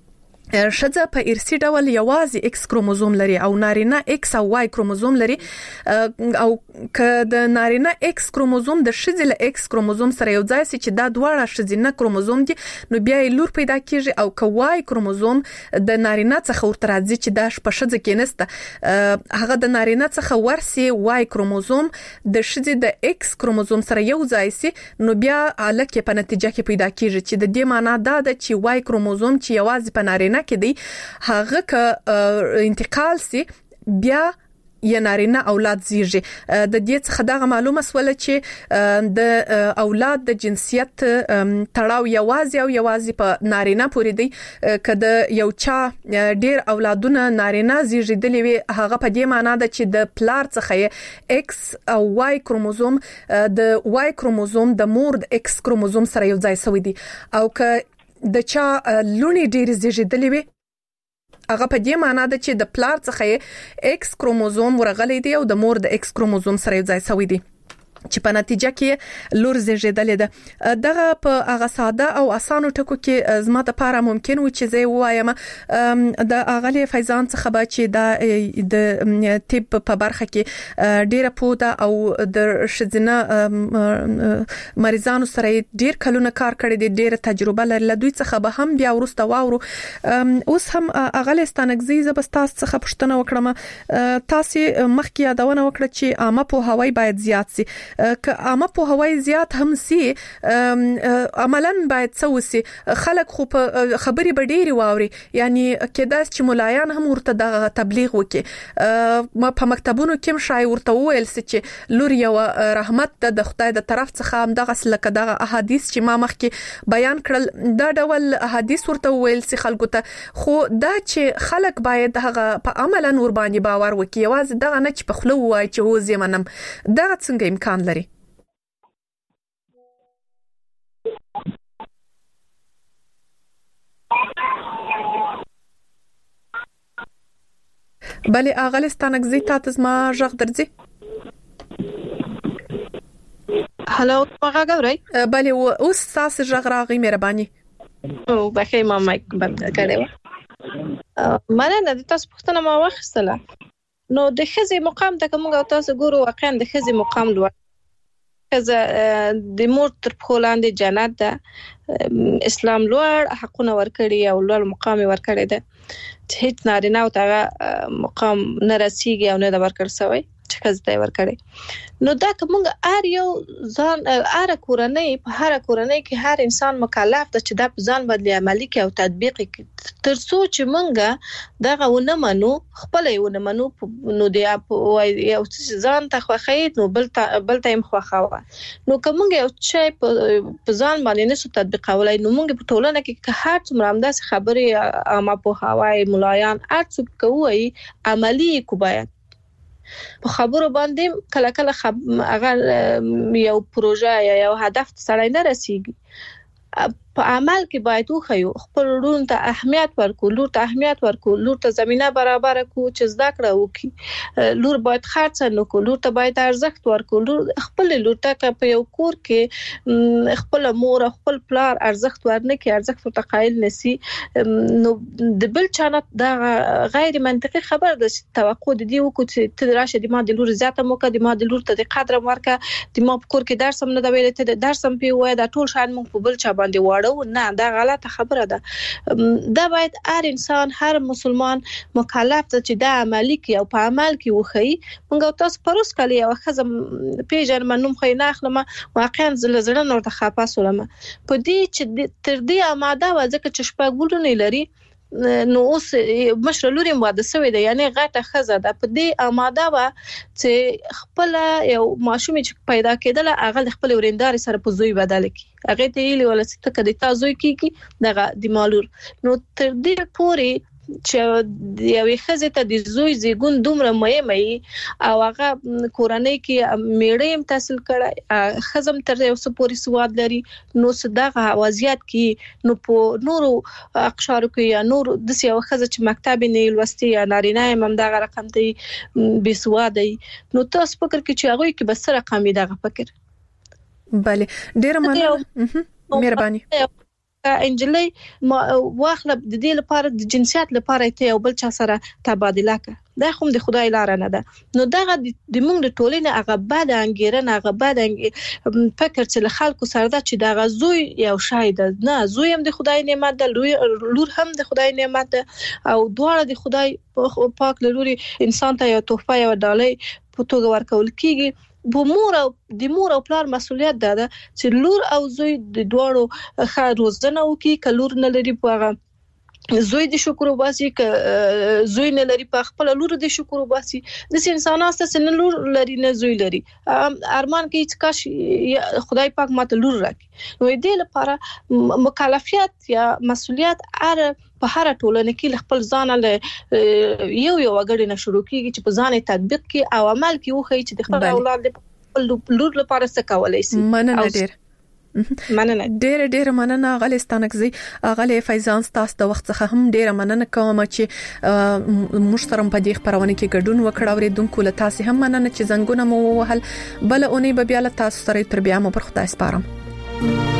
شذ په ارثي ډول یوازې ایکس کروموزوم لري او نارینه ایکس او وای کروموزوم لري او که د نارینه ایکس کروموزوم د شذ له ایکس کروموزوم سره یو ځای شي چې دا دواړه شذینه کروموزوم دي نو بیا یې لور پیدا کیږي او که وای کروموزوم د نارینه څخه ورته راځي چې دا په شذ کې نسته هغه د نارینه څخه ورسي وای کروموزوم د شذ د ایکس کروموزوم سره یو ځای شي نو بیا الکه په نتیجه کې پیدا کیږي چې د دې معنی دا ده چې وای کروموزوم چې یوازې په نارینه کې دی هغه ک انتقال سي بیا یا نارینه اولاد زیږي د دې څخه دا معلومه سول چې د اولاد د جنسیت تړاو یوازې او یوازې په نارینه پورې دی کله یو چا ډیر اولادونه نارینه زیږیدلې وي هغه په دې معنی ده چې د پلار څخه ایکس او وای کروموزوم د وای کروموزوم د مور د ایکس کروموزوم سره یو ځای شوی دی او که د چا لونی ډیر زیږیدلې وي هغه په دې معنی ده چې د پلار څخه ایکس کروموزوم ورغلی دی او د مور د ایکس کروموزوم سره یو ځای شوی دی چې په نتیجه کې لور زیږیدلې ده دغه په هغه ساده او اسانو ټکو کې زما ته لپاره ممکن و چې زه وایم د اغلی فیضان څخه به چې د د طب په برخه کې ډیره پوده او د شذینه مریضانو سره ډیر کلونه کار کړی دی ډیره تجربه لري دوی څخه به هم بیا ورسته واورو اوس هم اغلی ستانګزي زبستاس څخه پښتنه وکړم تاسو مخکې یادونه وکړه چې عامه په هوای باید زیات سي که عامه په هوای زیات هم سي عملاً باید څوسي خلک خو په خبري بډيري واوري یعنی کدا چې مولایان هم ورته د تبلیغ وکي ما په مکتبونو کې شای ورته ویل چې لور یو رحمت د خدای د طرف څخه هم دغه سلکه دغه احادیث چې ما مخکې بیان کړل دا ډول احادیث ورته ویل سي خلکو ته خو دا چې خلک باید هغه په عملاً ور باندې باور وکي یوازې دغه نه چې په خلو وای چې هو زمنم دا څنګه امکان لري بله اغلی ستانګزي تاسو ما ژغ درځي هلو هغه غوړی بله اوس تاسو ژغ راغی مهرباني او بخیر ما مایک بند کړو مننه د تاسو پوښتنه ما واخیستله نو د خزي مقام ته کومه تاسو ګورو واقعا د خزي مقام لوړ کزه د مور تر پخولاندې جنت ده اسلام لوړ حقونه ورکړي او لوړ مقام ورکړي ده چې هیڅ نارینه او تاغه مقام نه رسیږي او نه د ورکړ سوی چې کزه ته ورکړي نو دا کومه ار یو ځان ار کورنۍ په هر کورنۍ کې هر انسان مکلف ده چې د ځان بدلی عملی کوي او تطبیق کوي تر څو چې مونږه دغه ونه منو خپل ونه منو نو دی یو ځان ته خوخی نو بل بل تایم خوخاوه نو کومه یو شی په ځان باندې نشو تطبیقولای نو مونږ په ټولنه کې هر څومره همداسې خبرې عامه په هواي ملایان ارڅ کوي عملی کو باید په خبرو باندې کله کله هغه یو پروژه یا یو هدف سره نه رسیږي په عمل کې باید وخیو خپل لور ته اهمیت ورکو لور ته اهمیت ورکو لور ته زمينه برابر کو چې زده کړه وکي لور باید خرڅ نه کو لور ته باید ارزښت ورکو لور خپل لور ته په یو کور کې خپل مور خپل پلار ارزښت ورنه کې ارزښت ورته قایل نسی نو د بل چانه دا غیر منطقي خبر ده چې توقع د دې وکړو چې ته راشه د ما د لور زیاته موکه د ما د لور ته د قدر ورکه د ما په کور کې درس هم نه دا ویل ته د درس هم په وای دا ټول شان مونږ په بل چا باندې واړو نه دا غلطه خبره ده دا باید هر انسان هر مسلمان مکلف ده چې دا عملی کوي او په عمل کې وخی موږ تاسو پروس کلی او خزم پیژن منوم خو نه اخلم واقعا زلزلہ نور ته خاصه په دې چې تر دې آماده و ځکه چې شپږ ګلونه لري نو اوس مشر لوري واده سوی ده یعنی غټه خزه ده په دې آماده و چې خپل یو ماشوم چې پیدا کېدل هغه خپل ورندار سره په زوی بدل کی هغه ته ویلی ولا چې کدی تاسو کیږي دغه د مالور نو تر دې پوري چې یو خزه ته د زوی زیګون دومره مهمه او هغه کورنۍ کې میړې هم تحصیل کړه خزم تر یو څو پوري سواد لري نو صدقه وضعیت کې نو په نورو اقشارو کې یا نور د یو خزه چې مکتب نه لوستي یا نارینه هم دغه رقم ته بي سواد نو تاسو فکر کې چې هغه کې بس رقم دغه فکر بله ډیر مننه مهرباني انجلي واخله د دې لپاره د جنسیت لپاره ته یو بل چا سره تبادله ک دا هم د خدای لار نه ده نو دغه د موږ د ټولنې هغه بد انګیرنه هغه بد فکر چې له خلکو سره دا چې دغه زوی یو شای ده نه زوی هم د خدای نعمت ده لور هم د خدای نعمت ده او دواړه د خدای پاک لوري انسان ته یو تحفه یو ډالۍ په توګه ورکول کیږي په مور او د مور او پلار مسؤلیت ده چې لور او زوی د دوړو ښه روزنه وکړي کلور نه لري په زوی د شکر وباسي ک زوی نه لري په خپل لور د شکر وباسي د انسانانو ست نه لور لري نه زوی لري ارمان کې چې کاش خدای پاک ماته لور راکړي نو دې لپاره مکلفیت یا مسؤلیت ار په هر ټولنه کې خپل ځان له یو یو غړي نه شروع کیږي چې په ځان تطبیق کې او عمل کې وخی چې د خپل اولاد د لور لپاره څه کولای شي مننه ډیر مننه ډېر ډېر مننه غلستانکزي غلې فیضان تاسو د وخت څخه هم ډېر مننه کوم چې مشترم په دې خبرونه کې ګډون وکړ او ردونکو له تاسو هم مننه چې زنګونه مو وهل بل اونې به بیا له تاسو سره تر بیا مو پر خدای سپارم